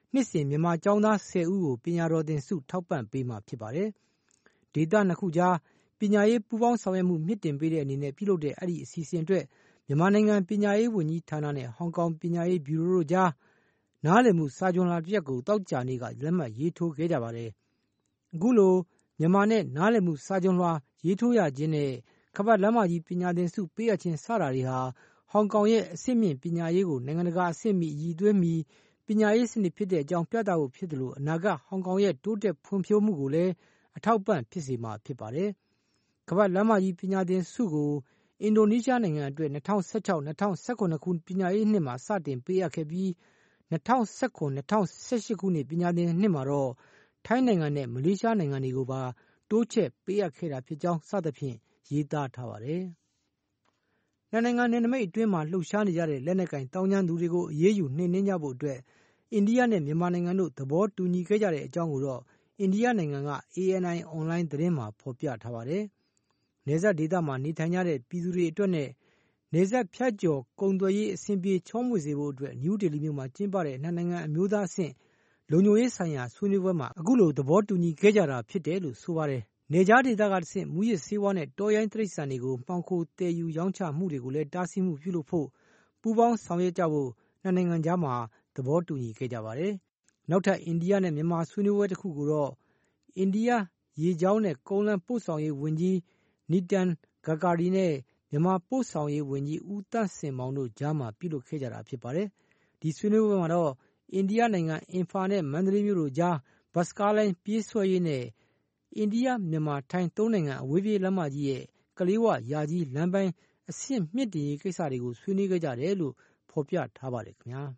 နှစ်စဉ်မြန်မာကျောင်းသားဆယ်ဦးကိုပညာတော်သင်ဆုထောက်ပံ့ပေးမှာဖြစ်ပါတယ်။ဒေသနှစ်ခုကြားပညာရေးပူးပေါင်းဆောင်ရွက်မှုမြင့်တင်ပေးတဲ့အနေနဲ့ပြုလုပ်တဲ့အဲ့ဒီအစီအစဉ်အတွက်မြန်မာနိုင်ငံပညာရေးဝန်ကြီးဌာနနဲ့ဟောင်ကောင်ပညာရေးဘျူရိုတို့ကြားနားလည်မှုစာချွန်လွှာတစ်ရပ်ကိုတောက်ကြနေ့ကလက်မှတ်ရေးထိုးခဲ့ကြပါတယ်။အခုလိုမြန်မာနဲ့နားလည်မှုစာချွန်လွှာရေးထိုးရခြင်းနဲ့ကမ္ဘာ့လမ်းမကြီးပညာသင်ဆုပေးအပ်ခြင်းစတာတွေဟာဟောင်ကောင်ရဲ့အဆင့်မြင့်ပညာရေးကိုနိုင်ငံတကာအဆင့်မီအည်သွေးမီပညာရေးစနစ်ဖြစ်တဲ့အကြောင်းပြသဖို့ဖြစ်တယ်လို့အနာဂတ်ဟောင်ကောင်ရဲ့တိုးတက်ဖွံ့ဖြိုးမှုကိုလည်းအထောက်ပံ့ဖြစ်စေမှာဖြစ်ပါတယ်။ကမ္ဘာ့လမ်းမကြီးပညာသင်ဆုကိုအင်ဒိုနီးရှားနိုင်ငံအတွက်၂၀၁၆-၂၀၁၇ ခုပညာရေးနှစ်မှာစတင်ပေးအပ်ခဲ့ပြီး၂၀၁၇-၂၀၁၈ ခုနှစ်ပညာသင်နှစ်မှာတော့ထိုင်းနိုင်ငံနဲ့မလေးရှားနိုင်ငံတွေကိုပါတိုးချဲ့ပေးအပ်ခဲ့တာဖြစ်ကြောင်းစသဖြင့်ရေးသားထားပါတယ်။နှစ်နိုင်ငံနယ်နိမိတ်အတွင်းမှာလှုပ်ရှားနေကြတဲ့လက်နက်ကင်တောင်းကျမ်းသူတွေကိုအရေးယူနှိမ်နင်းကြဖို့အတွက်အိန္ဒိယနဲ့မြန်မာနိုင်ငံတို့သဘောတူညီခဲ့ကြတဲ့အကြောင်းကိုတော့အိန္ဒိယနိုင်ငံက A N I အွန်လိုင်းသတင်းမှာဖော်ပြထားပါတယ်။နယ်စပ်ဒေသမှာနေထိုင်ကြတဲ့ပြည်သူတွေအတွက်နဲ့နယ်စပ်ဖြတ်ကျော်ကုန်သွယ်ရေးအဆင်ပြေချောမွေ့စေဖို့အတွက်နယူးဒေလီမြို့မှာကျင်းပတဲ့နှစ်နိုင်ငံအမျိုးသားအဆင့်လုံခြုံရေးဆိုင်ရာဆွေးနွေးပွဲမှာအခုလိုသဘောတူညီခဲ့ကြတာဖြစ်တယ်လို့ဆိုပါတယ်။နေကြားဒေသကတဆင့်မူရစ်ဆေးဝါးနဲ့တောရိုင်းတိရစ္ဆာန်တွေကိုမှောင်ခိုတည်ယူရောင်းချမှုတွေကိုလည်းတားဆီးမှုပြုလုပ်ဖို့ပူးပေါင်းဆောင်ရွက်ကြဖို့နှစ်နိုင်ငံကြားမှာသဘောတူညီခဲ့ကြပါတယ်။နောက်ထပ်အိန္ဒိယနဲ့မြန်မာဆွေးနွေးပွဲတစ်ခုကိုတော့အိန္ဒိယရေကြောင်းနဲ့ကုန်းလမ်းပို့ဆောင်ရေးဝန်ကြီးနီတန်ဂကာရီနဲ့မြန်မာပို့ဆောင်ရေးဝန်ကြီးဦးသန့်စင်မောင်တို့ကြားမှာပြုလုပ်ခဲ့ကြတာဖြစ်ပါတယ်။ဒီဆွေးနွေးပွဲမှာတော့အိန္ဒိယနိုင်ငံအင်ဖာနဲ့မန္တလေးမြို့တို့ကြားဘတ်စကားလိုင်းပြေးဆွဲရေးနဲ့အိန္ဒိယမြန်မာထိုင်းသုံးနိုင်ငံအဝေးပြေးလမ်းမကြီးရဲ့ကလေးဝယာကြီးလမ်းပိုင်းအဆင့်မြင့်တင်ရေးကိစ္စတွေကိုဆွေးနွေးခဲ့ကြတယ်လို့ဖော်ပြထားပါတယ်ခင်ဗျာ။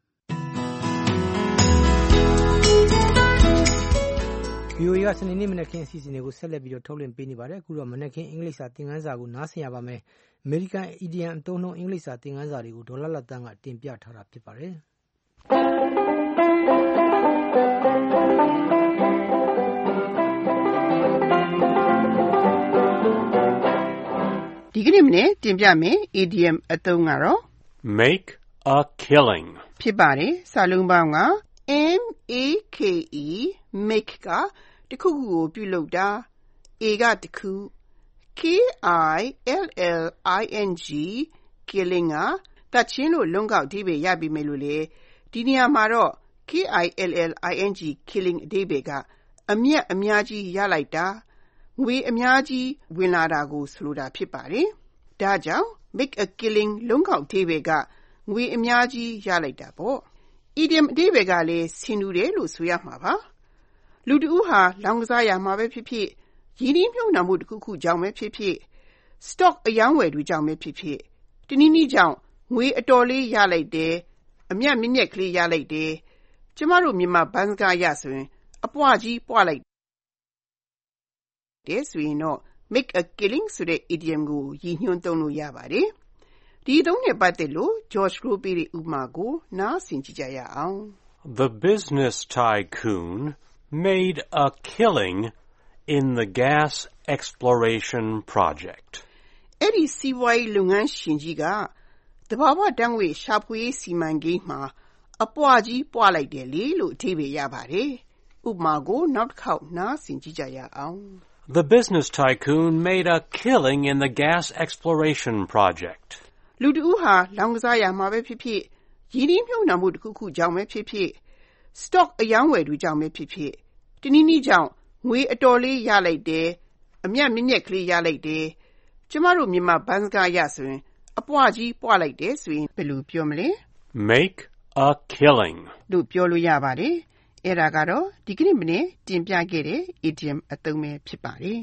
V O A ကစနေနေ့မနက်ခင်းအစီအစဉ်တွေကိုဆက်လက်ပြီးတော့ထုတ်လွှင့်ပေးနေပါတယ်အခုတော့မနက်ခင်းအင်္ဂလိပ်စာသင်ခန်းစာကိုနားဆင်ရပါမယ်အမေရိကန်အီဒီယံအသုံးနှုန်းအင်္ဂလိပ်စာသင်ခန်းစာတွေကိုဒေါ်လာလတ်တန်းကတင်ပြထားတာဖြစ်ပါတယ်ဒီကနေ့မနေ့တင်ပြမယ် idiom အသုံးကတော့ make a killing ဖြစ်ပါတယ်စာလုံးပေါင်းက M A K E make ကတခုခုကိုပြုလုပ်တာ A ကတခု K I L L I N G killing ကတတ်ချင်းလို့လုံးကောက်အဓိပ္ပာယ်ရပြီမယ်လို့လေဒီနေရာမှာတော့ K I L L I N G killing အဓိပ္ပာယ်ကအမြတ်အများကြီးရလိုက်တာငွေအများကြီးဝင်လာတာကိုဆိုလိုတာဖြစ်ပါတယ်ဒါကြောင့် make a killing လုံးကောက်အဓိပ္ပာယ်ကငွေအများကြီးရလိုက်တာပေါ့idiom အဓိပ္ပာယ်ကလည်းဆင်တူတယ်လို့ဆိုရမှာပါလူတဦးဟာလောင်းကစားရမှာပဲဖြစ်ဖြစ်ရင်းနှီးမြှုပ်နှံမှုတစ်ခုခုကြောင့်ပဲဖြစ်ဖြစ် stock အယောင်းဝယ်သူကြောင့်ပဲဖြစ်ဖြစ်တနည်းနည်းကြောင့်ငွေအတော်လေးရလိုက်တယ်အမြတ်မြင့်မြတ်ကလေးရလိုက်တယ်ကျမတို့မြန်မာဘန်းစကားရဆိုရင်အပွားကြီးပွားလိုက်တယ်ဆိုရင်တော့ make a killing ဆိုတဲ့ idiom ကိုရည်ညွှန်းသုံးလို့ရပါတယ်ဒီအသုံးနဲ့ပတ်သက်လို့ George Crow ပေးတဲ့ဥပမာကိုနားဆင်ကြည့်ကြရအောင် The business tycoon made a killing in the gas exploration project. အဲ့ဒီစီးပွားရေးလုပ်ငန်းရှင်ကြီးကသဘာဝဓာတ်ငွေ့ရှာဖွေရေးစီမံကိန်းမှာအပွားကြီးပွားလိုက်တယ်လေလို့အဓိပ္ပာယ်ရပါတယ်ဥပမာကိုနောက်တစ်ခေါက်နားဆင်ကြည့်ကြရအောင် The business tycoon made a killing in the gas exploration project. လူတဦးဟာလောင်းကစားရမှာပဲဖြစ်ဖြစ်ရင်းနှီးမြှုပ်နှံမှုတစ်ခုခုကြောင့်ပဲဖြစ်ဖြစ် stock အယောင်းဝယ်သူကြောင့်ပဲဖြစ်ဖြစ်တနည်းနည်းကြောင့်ငွေအတော်လေးရလိုက်တယ်အမြတ်မြင့်မြတ်ကလေးရလိုက်တယ်ကျမတို့မြန်မာဘန်းစကားရဆိုရင်အပွားကြီးပွားလိုက်တယ်ဆိုရင်ဘယ်လိုပြောမလဲ make a killing လို့ပြောလို့ရပါတယ်အဲ့ဒါကတော့ဒီကနေ့မနေ့တင်ပြခဲ့တဲ့ idiom အသုံးပဲဖြစ်ပါတယ်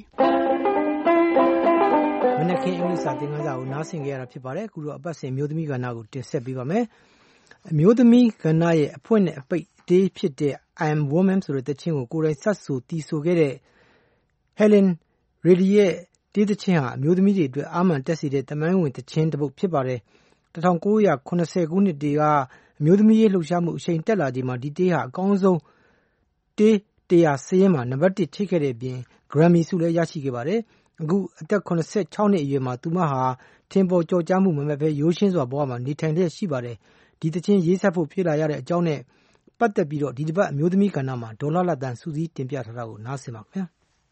မနက်ခင်းအင်္ဂလိပ်စာသင်ခန်းစာကိုနားဆင်ကြရတာဖြစ်ပါတယ်အခုတော့အပတ်စဉ်မျိုးသမီးကဏ္ဍကိုတင်ဆက်ပေးပါမယ်အမျိုးသမီးကဏ္ဍရဲ့အဖွင့်နဲ့အပိတ်တေးဖြစ်တဲ့ I am woman ဆိုတဲ့သချင်းကိုကိုယ်တိုင်ဆက်ဆိုတီးဆိုခဲ့တဲ့ Helen Reddy ရဲ့တေးသချင်းဟာအမျိုးသမီးတွေအတွက်အာမန်တက်စေတဲ့သမိုင်းဝင်သချင်းတစ်ပုဒ်ဖြစ်ပါတယ်၁၉၇၀ခုနှစ်တွေကအမျိုးသမီးရေးလှုပ်ရှားမှုအချိန်တက်လာချိန်မှာဒီတေးဟာအကောင်းဆုံးတေးတရာစရင်မှာနံပါတ်တစ်ထိခဲ့တဲ့အပြင် Grammy ဆုလည်းရရှိခဲ့ပါတယ်အခုအသက်၇၆နှစ်အရွယ်မှာသူမဟာထင်ပေါ်ကျော်ကြားမှုမမဲ့ပဲရိုးရှင်းစွာဘဝမှာနေထိုင်လျက်ရှိပါတယ်ဒီသချင်းရေးဆက်ဖို့ဖြစ်လာရတဲ့အကြောင်းနဲ့ပတ်သက်ပြီးတော့ဒီတစ်ပတ်အမျိုးသမီးကဏ္ဍမှာဒေါ်လာလတ်တန်စူးစီးတင်ပြထားတာကိုနားဆင်ပါခင်ဗျာ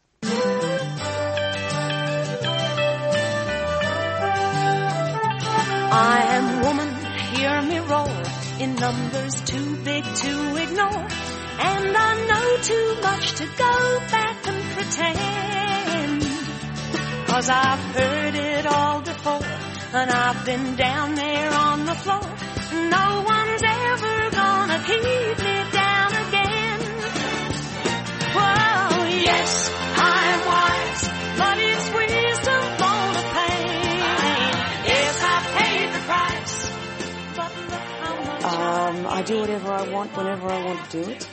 I am woman, hear me roar, in numbers too big to ignore, and I know too much to go back and pretend, 'cause I've heard it all before, and I've been down there on the floor, no one's ever gonna keep me down again. Well, yes, I'm wise, but it's wisdom for the pain. Yes, I paid the price, but look how much um, I do whatever I want whenever I want to do it,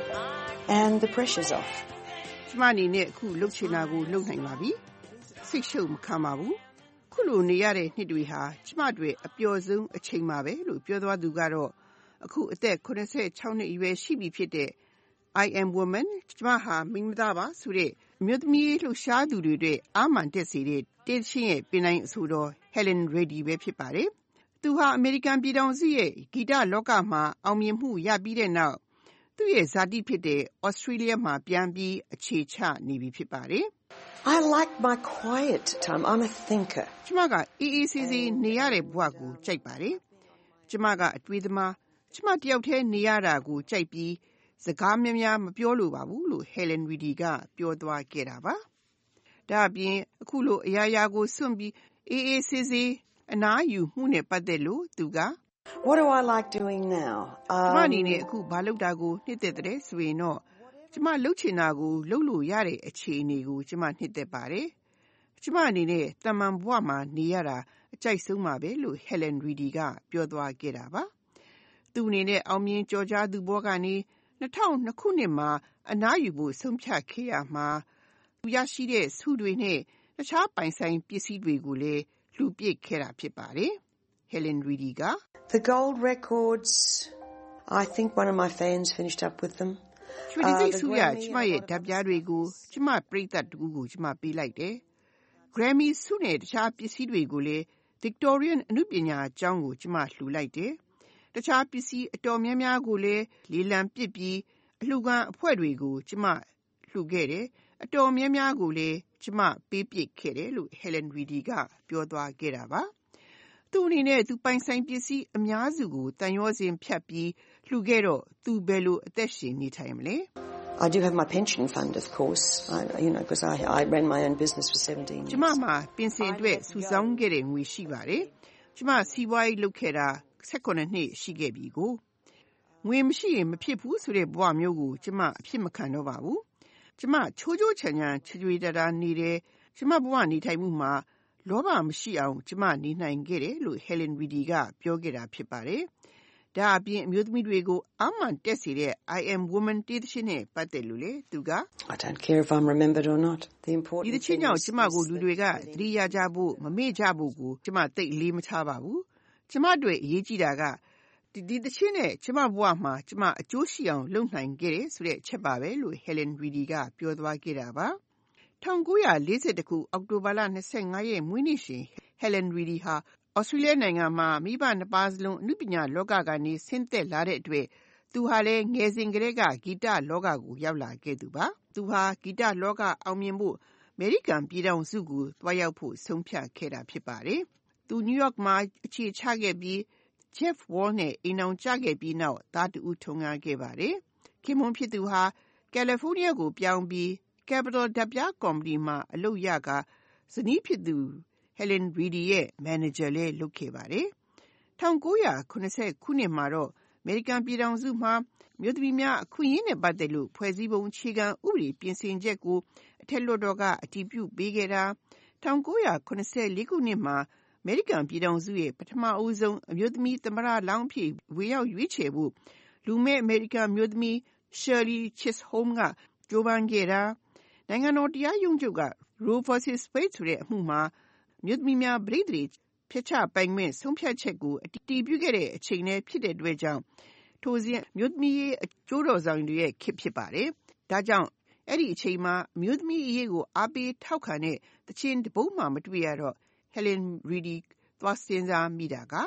and the pressure's off. ကျမအနေနဲ့အခုလှုပ်ချင်တာကိုလှုပ်နိုင်ပါပြီစိတ်ရှုပ်မခံပါဘူးခုလိုနေရတဲ့နှစ်တွေဟာကျမတို့အပျော်ဆုံးအချိန်ပါပဲလို့ပြောသွားသူကတော့အခုအသက်eighty-sixနှစ်အရွယ်ရှိပြီဖြစ်တဲ့ I am woman ကျမဟာမိန်းမသားပါဆိုတဲ့အမျိုးသမီးလှုပ်ရှားသူတွေအတွက်အာမန်တက်စေတဲ့တေးချင်းရဲ့ပင်တိုင်းအဆိုတော် Helen Reddy ပဲဖြစ်ပါတယ်သူဟာအမေရိကန်ပြည်ထောင်စုရဲ့ဂီတလောကမှာအောင်မြင်မှုရပြီးတဲ့နောက်သူ့ရဲ့ဇာတိဖြစ်တဲ့ Australia မှာပြန်ပြီးအခြေချနေပြီဖြစ်ပါတယ် I like my quiet time. I'm a thinker. ကျမကအေးအေးဆေးဆေးနေရတဲ့ဘဝကိုကြိုက်ပါတယ်ကျမကအတွေးသမားကျမတယောက်တည်းနေရတာကိုကြိုက်ပြီးစကားများများမပြောလိုပါဘူးလို့ Helen Reddy ကပြောသွားခဲ့တာပါဒါအပြင်အခုလိုအရာရာကိုစွန့်ပြီးအေးအေးဆေးဆေးအနားယူမှုနဲ့ပတ်သက်လို့သူက What do I like doing now? ကျမအနေနဲ့အခုဘာလုပ်တာကိုနှစ်သက်တဲ့ဆိုရင်တော့ကျမလှုပ်ချင်တာကိုလှုပ်လို့ရတဲ့အခြေအနေကိုကျမနှစ်သက်ပါတယ်ကျမအနေနဲ့တမန်ဘဝမှာနေရတာအကြိုက်ဆုံးပါပဲလို့ Helen Reddy ကပြောသွားခဲ့တာပါသူအနေနဲ့အောင်မြင်ကြော်ကြားသူဘဝကနေtwo thousand twoခုနှစ်မှာအနားယူဖို့ဆုံးဖြတ်ခဲ့ရမှာသူရရှိတဲ့ဆုတွေနဲ့တခြားပိုင်ဆိုင်ပစ္စည်းတွေကိုလည်းလှူပစ်ခဲ့တာဖြစ်ပါတယ်Helen Reddy က The gold records, I think one of my fans finished up with them. ရွှေတိတ်ဆူရကျမရဲ့ဓာတ်ပြားတွေကိုကျမပရိသတ်တူကိုကျမပေးလိုက်တယ် Grammy ဆုနဲ့တခြားပစ္စည်းတွေကိုလည်း Victorian အနုပညာအကြောင်းကိုကျမလှူလိုက်တယ်တခြားပစ္စည်းအတော်များများကိုလည်းလေလံပစ်ပြီးအလှူခံအဖွဲ့တွေကိုကျမလှူခဲ့တယ်အတော်များများကိုလည်းကျမပေးပစ်ခဲ့တယ်လို့ Helen Reddy ကပြောသွားခဲ့တာပါသူအနေနဲ့သူပိုင်ဆိုင်ပစ္စည်းအများစုကိုတန်ရောစင်ဖြတ်ပြီးလှူခဲ့တော့သူဘယ်လိုအသက်ရှင်နေထိုင်မလဲ I do have my pension fund of course I, you know because I I ran my own business for seventeen years ကျမမှာပင်စင်အတွက်စုဆောင်းခဲ့တဲ့ငွေရှိပါတယ်ကျမစီးပွားရေးလုပ်ခဲ့တာseventeenနှစ်ရှိခဲ့ပြီကိုငွေမရှိရင်မဖြစ်ဘူးဆိုတဲ့ဘဝမျိုးကိုကျမအဖြစ်မခံတော့ပါဘူးကျမချိုးချိုးချမ်းချမ်းချွေချွေတတာနေတယ်ကျမဘဝနေထိုင်မှုမှာလောဘမရှိအောင်ကျမနေနိုင်ခဲ့တယ်လို့ Helen Reddy ကပြောခဲ့တာဖြစ်ပါတယ်။ဒါအပြင်အမျိုးသမီးတွေကိုအာမန်တက်စေတဲ့ I am woman တေးသချင်းနဲ့ပတ်သက်လို့လေသူက I don't care if I'm remembered or not. The important ဒီသချင်းကြောင့်ကျမကိုလူတွေကသတိရကြဖို့မမေ့ကြဖို့ကိုကျမသိအလေးမထားပါဘူး။ကျမတို့အရေးကြီးတာကဒီဒီသချင်းနဲ့ကျမဘဝမှာကျမအကျိုးရှိအောင်လုပ်နိုင်ခဲ့တယ်ဆိုတဲ့အချက်ပါပဲလို့ Helen Reddy ကပြောသွားခဲ့တာပါ။nineteen forty-twoခုအောက်တိုဘာလtwenty-fiveရက်မွေးနေ့ရှင် Helen Reddy ဟာ Australia နိုင်ငံမှာမိဘနှစ်ပါးစလုံးအနုပညာလောကကနေဆင်းသက်လာတဲ့အတွက်သူဟာလည်းငယ်စဉ်ကတည်းကဂီတလောကကိုရောက်လာခဲ့သူပါသူဟာဂီတလောကအောင်မြင်ဖို့အမေရိကန်ပြည်ထောင်စုကိုတွားရောက်ဖို့ဆုံးဖြတ်ခဲ့တာဖြစ်ပါတယ်သူ New York မှာအခြေချခဲ့ပြီး Jeff Wall နဲ့အိမ်အောင်ကြခဲ့ပြီးနောက်သားတူထွန်းကားခဲ့ပါတယ်ခင်မွန်းဖြစ်သူဟာ California ကိုပြောင်းပြီးCapital ဓာတ်ပြားကော်မတီမှာအလုပ်ရကဇနီးဖြစ်သူ Helen Reddy ရဲ့ manager လည်းလုပ်ခဲ့ပါတယ်။nineteen seventyခုနှစ်မှာတော့အမေရိကန်ပြည်ထောင်စုမှာမြို့သမီးများအခွင့်အရေးနဲ့ပတ်သက်လို့ဖွဲ့စည်းပုံအခြေခံဥပဒေပြင်ဆင်ချက်ကိုအထက်လွှတ်တော်ကအတည်ပြုပေးခဲ့တာnineteen seventy-fourခုနှစ်မှာအမေရိကန်ပြည်ထောင်စုရဲ့ပထမအဦးဆုံးအမျိုးသမီးသမ္မတလောင်းဖြစ်ဝင်ရောက်ရွေးချယ်ဖို့လူမဲ့အမေရိကန်အမျိုးသမီး Shirley Chisholm ကကြိုးပမ်းခဲ့တာနိုင်ငံတော်တရားရုံးချုပ်က Roe versus Wade ဆိုတဲ့အမှုမှာမြို့သမီးများပရိသေဖျက်ချပိုင်ခွင့်ဆုံးဖြတ်ချက်ကိုအတည်ပြုခဲ့တဲ့အချိန်နဲ့ဖြစ်တဲ့အတွက်ကြောင့်ထိုစဉ်မြို့သမီးရေးအကျိုးတော်ဆောင်တွေရဲ့ခေတ်ဖြစ်ပါတယ်။ဒါကြောင့်အဲ့ဒီအချိန်မှာမြို့သမီးအရေးကိုအားပေးထောက်ခံတဲ့တခြင်းတပုတ်မှမတွေ့ရတော့ Helen Reddy သွားစဉ်းစားမိတာက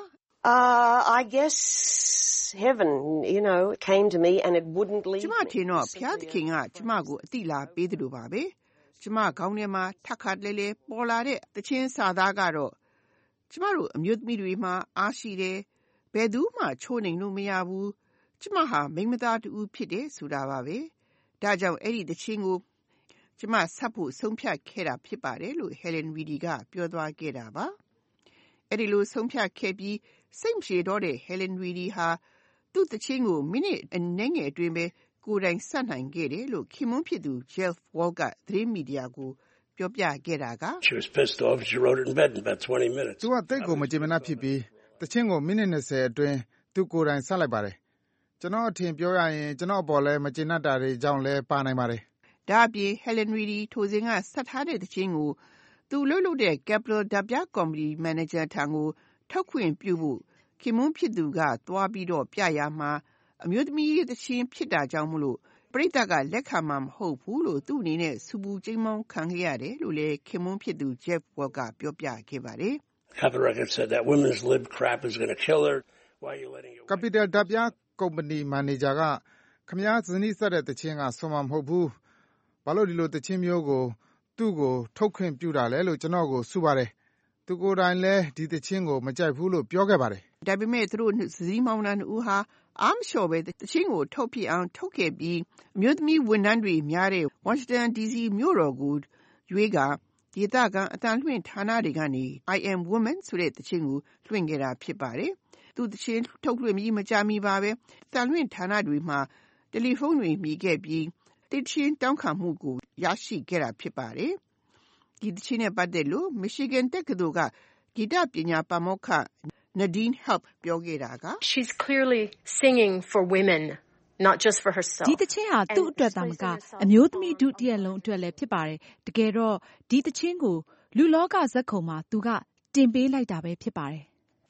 Uh, I guess heaven, you know, came to me and it wouldn't leave me. ကျမထင်တော့ဖျားသခင်ကကျမကိုအတိလာပေးတယ်လို့ပါပဲကျမခေါင်းထဲမှာထပ်ခါတလဲလဲပေါ်လာတဲ့တခြင်းစာသားကတော့ကျမတို့အမျိုးသမီးတွေမှာအားရှိတယ်ဘယ်သူမှချိုးနိုင်လို့မရဘူးကျမဟာမိန်းမသားတူဖြစ်တယ်ဆိုတာပါပဲဒါကြောင့်အဲ့ဒီတခြင်းကိုကျမဆက်ဖို့ဆုံးဖြတ်ခဲ့တာဖြစ်ပါတယ်လို့ Helen Reedy ကပြောသွားခဲ့တာပါအဲ့ဒီလိုဆုံးဖြတ်ခဲ့ပြီးစိတ်ရှည်တော့တဲ့ Helen Reedy ဟာသူ့တခြင်းကိုမိနစ်အနည်းငယ်အတွင်းပဲကိုယ်တိုင်ဆက်နိုင်ခဲ့တယ်လို့ခင်မွန်းဖြစ်သူ Jeff Wall ကသတင်းမီဒီယာကိုပြောပြခဲ့တာက She was pissed off. She wrote it in bed in about twenty minutes. သူကတိတ်ကိုမကြင်မနှက်ဖြစ်ပြီးတခြင်းကိုမိနစ်20အတွင်းသူကိုယ်တိုင်ဆက်လိုက်ပါတယ်ကျွန်တော်အထင်ပြောရရင်ကျွန်တော်အပေါ်လဲမကြင်နှက်တာတွေကြောင့်လဲပါနိုင်ပါတယ်ဒါအပြင် Helen Reedy ထိုစဉ်ကဆက်ထားတဲ့တခြင်းကိုသူလှုပ်လှုပ်တဲ့ Capital ဓာတ်ပြကော်မတီမန်နေဂျာထံကိုထုတ်ခွင့်ပြုဖို့ခင်မွန်းဖြစ်သူကသွားပြီးတော့ပြရမှာအမျိုးသမီးရဲ့တခြင်းဖြစ်တာကြောင့်မလို့ပရိသတ်ကလက်ခံမှာမဟုတ်ဘူးလို့သူ့အနေနဲ့စူပူကျိမ်းမောင်းခံခဲ့ရတယ်လို့လည်းခင်မွန်းဖြစ်သူ Jeff Wall ကပြောပြခဲ့ပါတယ်။ Capital Records said that women's lib crap is going to kill her. Why are you letting it? Capital ဓာတ်ပြကုမ္ပဏီမန်နေဂျာကခမည်းဇနီးဆက်တဲ့တခြင်းကဆွမ်းမမဟုတ်ဘူး။ဘာလို့ဒီလိုတခြင်းမျိုးကိုသူ့ကိုထုတ်ခွင့်ပြုတာလဲလို့ကျွန်တော်ကိုဆိုပါတယ်။သူကိုယ်တိုင်လည်းဒီတခြင်းကိုမကြိုက်ဘူးလို့ပြောခဲ့ပါတယ်။ဒါပေမဲ့သူတို့ဇနီးမောင်နှံဦးဟာအားမလျှော်ပဲတခြင်းကိုထုတ်ပြအောင်ထုတ်ခဲ့ပြီးအမျိုးသမီးဝန်ထမ်းတွေများတဲ့ Washington ဒီ စီ မြို့တော်ကိုရွေးကဒေသခံအတန်လွှင့်ဌာနတွေကနေ I am woman ဆိုတဲ့တခြင်းကိုလွှင့်ခဲ့တာဖြစ်ပါတယ်။သူတခြင်းထုတ်လွှင့်ပြီးမကြာမီပါပဲအတန်လွှင့်ဌာနတွေမှာတယ်လီဖုန်းတွေမိခဲ့ပြီးတခြင်းတောင်းခံမှုကိုရရှိခဲ့တာဖြစ်ပါတယ်။ဒီတခြင်းနဲ့ပတ်သက်လို့ Michigan တက္ကသိုလ်ကဂီတပညာပါမောက္ခNadine Help ပြောခဲ့တာက She's clearly singing for women not just for herself ဒီတခြင်းဟာသူ့အတွက်သာမကအမျိုးသမီးဒုတိယလုံးအတွက်လည်းဖြစ်ပါတယ်တကယ်တော့ဒီတခြင်းကိုလူလောကဇက်ခုံမှာသူကတင်ပေးလိုက်တာပဲဖြစ်ပါတယ်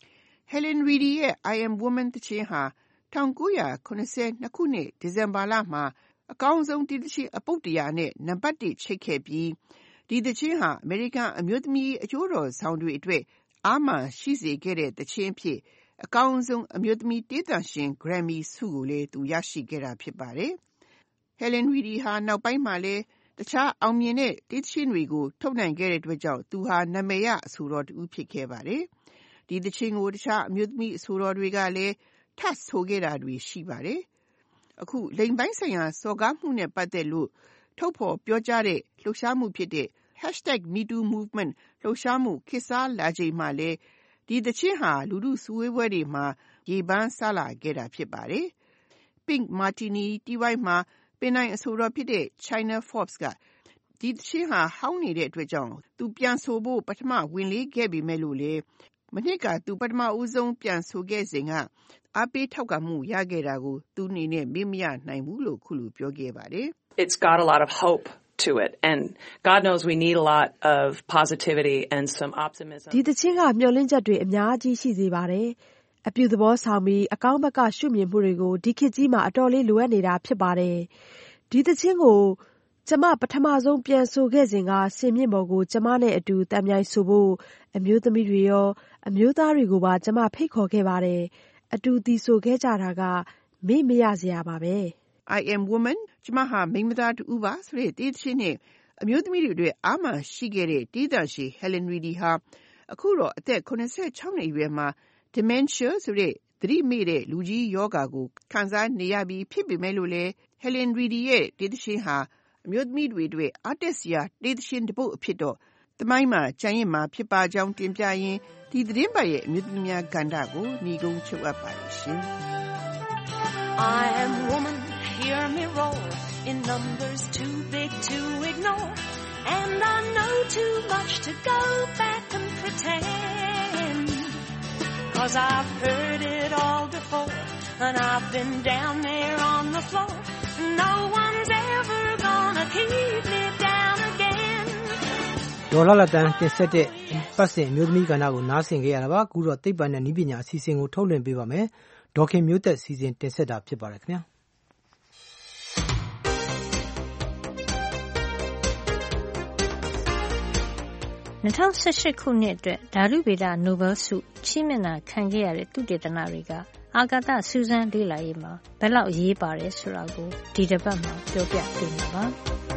Helen Reedy ရဲ့ I am woman တခြင်းဟာnineteen seventy-twoခုနှစ်ဒီဇင်ဘာလမှာအကောင်းဆုံးဒီတခြင်းအပုတ်တရာနဲ့နံပါတ်oneချိတ်ခဲ့ပြီးဒီတခြင်းဟာအမေရိကန်အမျိုးသမီးအကျိုးတော်ဆောင်တွေအတွက်အားမှရှိစေခဲ့တဲ့တခြင်းဖြစ်အကောင်းဆုံးအမျိုးသမီးတေးသံရှင် Grammy ဆုကိုလည်းသူရရှိခဲ့တာဖြစ်ပါတယ်။ Helen Reedy ဟာနောက်ပိုင်းမှာလည်းတခြားအောင်မြင်တဲ့တေးသခြင်းတွေကိုထုတ်နိုင်ခဲ့တဲ့အတွက်ကြောင့်သူဟာနာမည်ရအဆိုတော်တူဖြစ်ခဲ့ပါတယ်။ဒီသခြင်းကိုတခြားအမျိုးသမီးအဆိုတော်တွေကလည်းထပ်ဆိုခဲ့တာတွေရှိပါတယ်။အခုလိင်ပိုင်းဆိုင်ရာစော်ကားမှုနဲ့ပတ်သက်လို့ထုတ်ဖော်ပြောကြားတဲ့လှုပ်ရှားမှုဖြစ်တဲ့hashtag me too movement လှုပ်ရှားမှုခေတ်စားလာချိန်မှာလဲဒီသခြင်းဟာလူထုစုဝေးပွဲတွေမှာရေပန်းစားလာခဲ့တာဖြစ်ပါတယ်။ Pink Martini တီးဝိုင်းမှာပင်နိုင်အဆိုတော်ဖြစ်တဲ့ China Forbes ကဒီသခြင်းဟာဟောင်းနေတဲ့အတွက်ကြောင့်သူပြန်ဆိုဖို့ပထမဝင်လေးခဲ့ပေမဲ့လို့လေမနှစ်ကသူပထမဦးဆုံးပြန်ဆိုခဲ့စဉ်ကအားပေးထောက်ကမှုရခဲ့တာကိုသူအနေနဲ့မေ့မရနိုင်ဘူးလို့ခုလိုပြောခဲ့ပါတယ်။ It's got a lot of hope to it and God knows we need a lot of positivity and some optimism ဒီသခြင်းကမျှော်လင့်ချက်တွေအများကြီးရှိစေပါတယ်အပြုသဘောဆောင်ပြီးအကောင်းဘက်ကရှုမြင်မှုတွေကိုဒီခေတ်ကြီးမှာအတော်လေးလိုအပ်နေတာဖြစ်ပါတယ်ဒီသခြင်းကိုကျမပထမဆုံးပြန်ဆိုခဲ့စဉ်ကစင်မြင့်ပေါ်ကိုကျမနဲ့အတူတန်မြိုင်ဆိုဖို့အမျိုးသမီးတွေရောအမျိုးသားတွေကိုပါကျမဖိတ်ခေါ်ခဲ့ပါတယ်အတူတီဆိုခဲ့ကြတာကမေ့မရစရာပါပဲ I am woman ကျမဟာမိန်းမသားတူပါဆိုတဲ့တေးသခြင်းနဲ့အမျိုးသမီးတွေအတွက်အားမရှိခဲ့တဲ့တေးသံရှင် Helen Reedy ဟာအခုတော့အသက်seventy-sixနှစ်အရွယ်မှာ dementia ဆိုတဲ့သတိမေ့တဲ့လူကြီးယောဂါကိုခံစားနေရပြီးဖြစ်ပေမဲ့လို့လေ Helen Reedy ရဲ့တေးသခြင်းဟာအမျိုးသမီးတွေအတွက်အားတက်စရာတေးသခြင်းတစ်ပုဒ်အဖြစ်တော့သမိုင်းမှာကျန်ရစ်မှာဖြစ်ပါကြောင်းတင်ပြရင်းဒီသတင်းပတ်ရဲ့အမျိုးသမီးများကဏ္ဍကိုညီကုန်းချုပ်အပ်ပါတယ်ရှင် I am woman hear me roar in numbers too big to ignore and I know too much to go back and pretend cause I've heard it all before and I've been down there on the floor no one's ever gonna keep me down again ဒေါ်လာလတန်တင်ဆက်တဲ့ပတ်စင်အမျိုးသမီးကဏ္ဍကိုနားဆင်ခဲ့ရတာပါအခုတော့သိပ္ပံနဲ့နည်းပညာအစီအစဉ်ကိုထုတ်လွှင့်ပေးပါမယ်ဒေါခင်မျိုးသက်စီစဉ်တင်ဆက်တာဖြစ်ပါတယ်ခင်ဗျာ၂၀၁၈ ခုနှစ်အတွက်ဓာတုဗေဒနိုဘယ်ဆုချီးမြှင့်တာခံခဲ့ရတဲ့သုတေသနတွေကအာကာသစူးစမ်းလေ့လာရေးမှာဘယ်လောက်အရေးပါတယ်ဆိုတာကိုဒီတစ်ပတ်မှာပြောပြပေးမှာပါ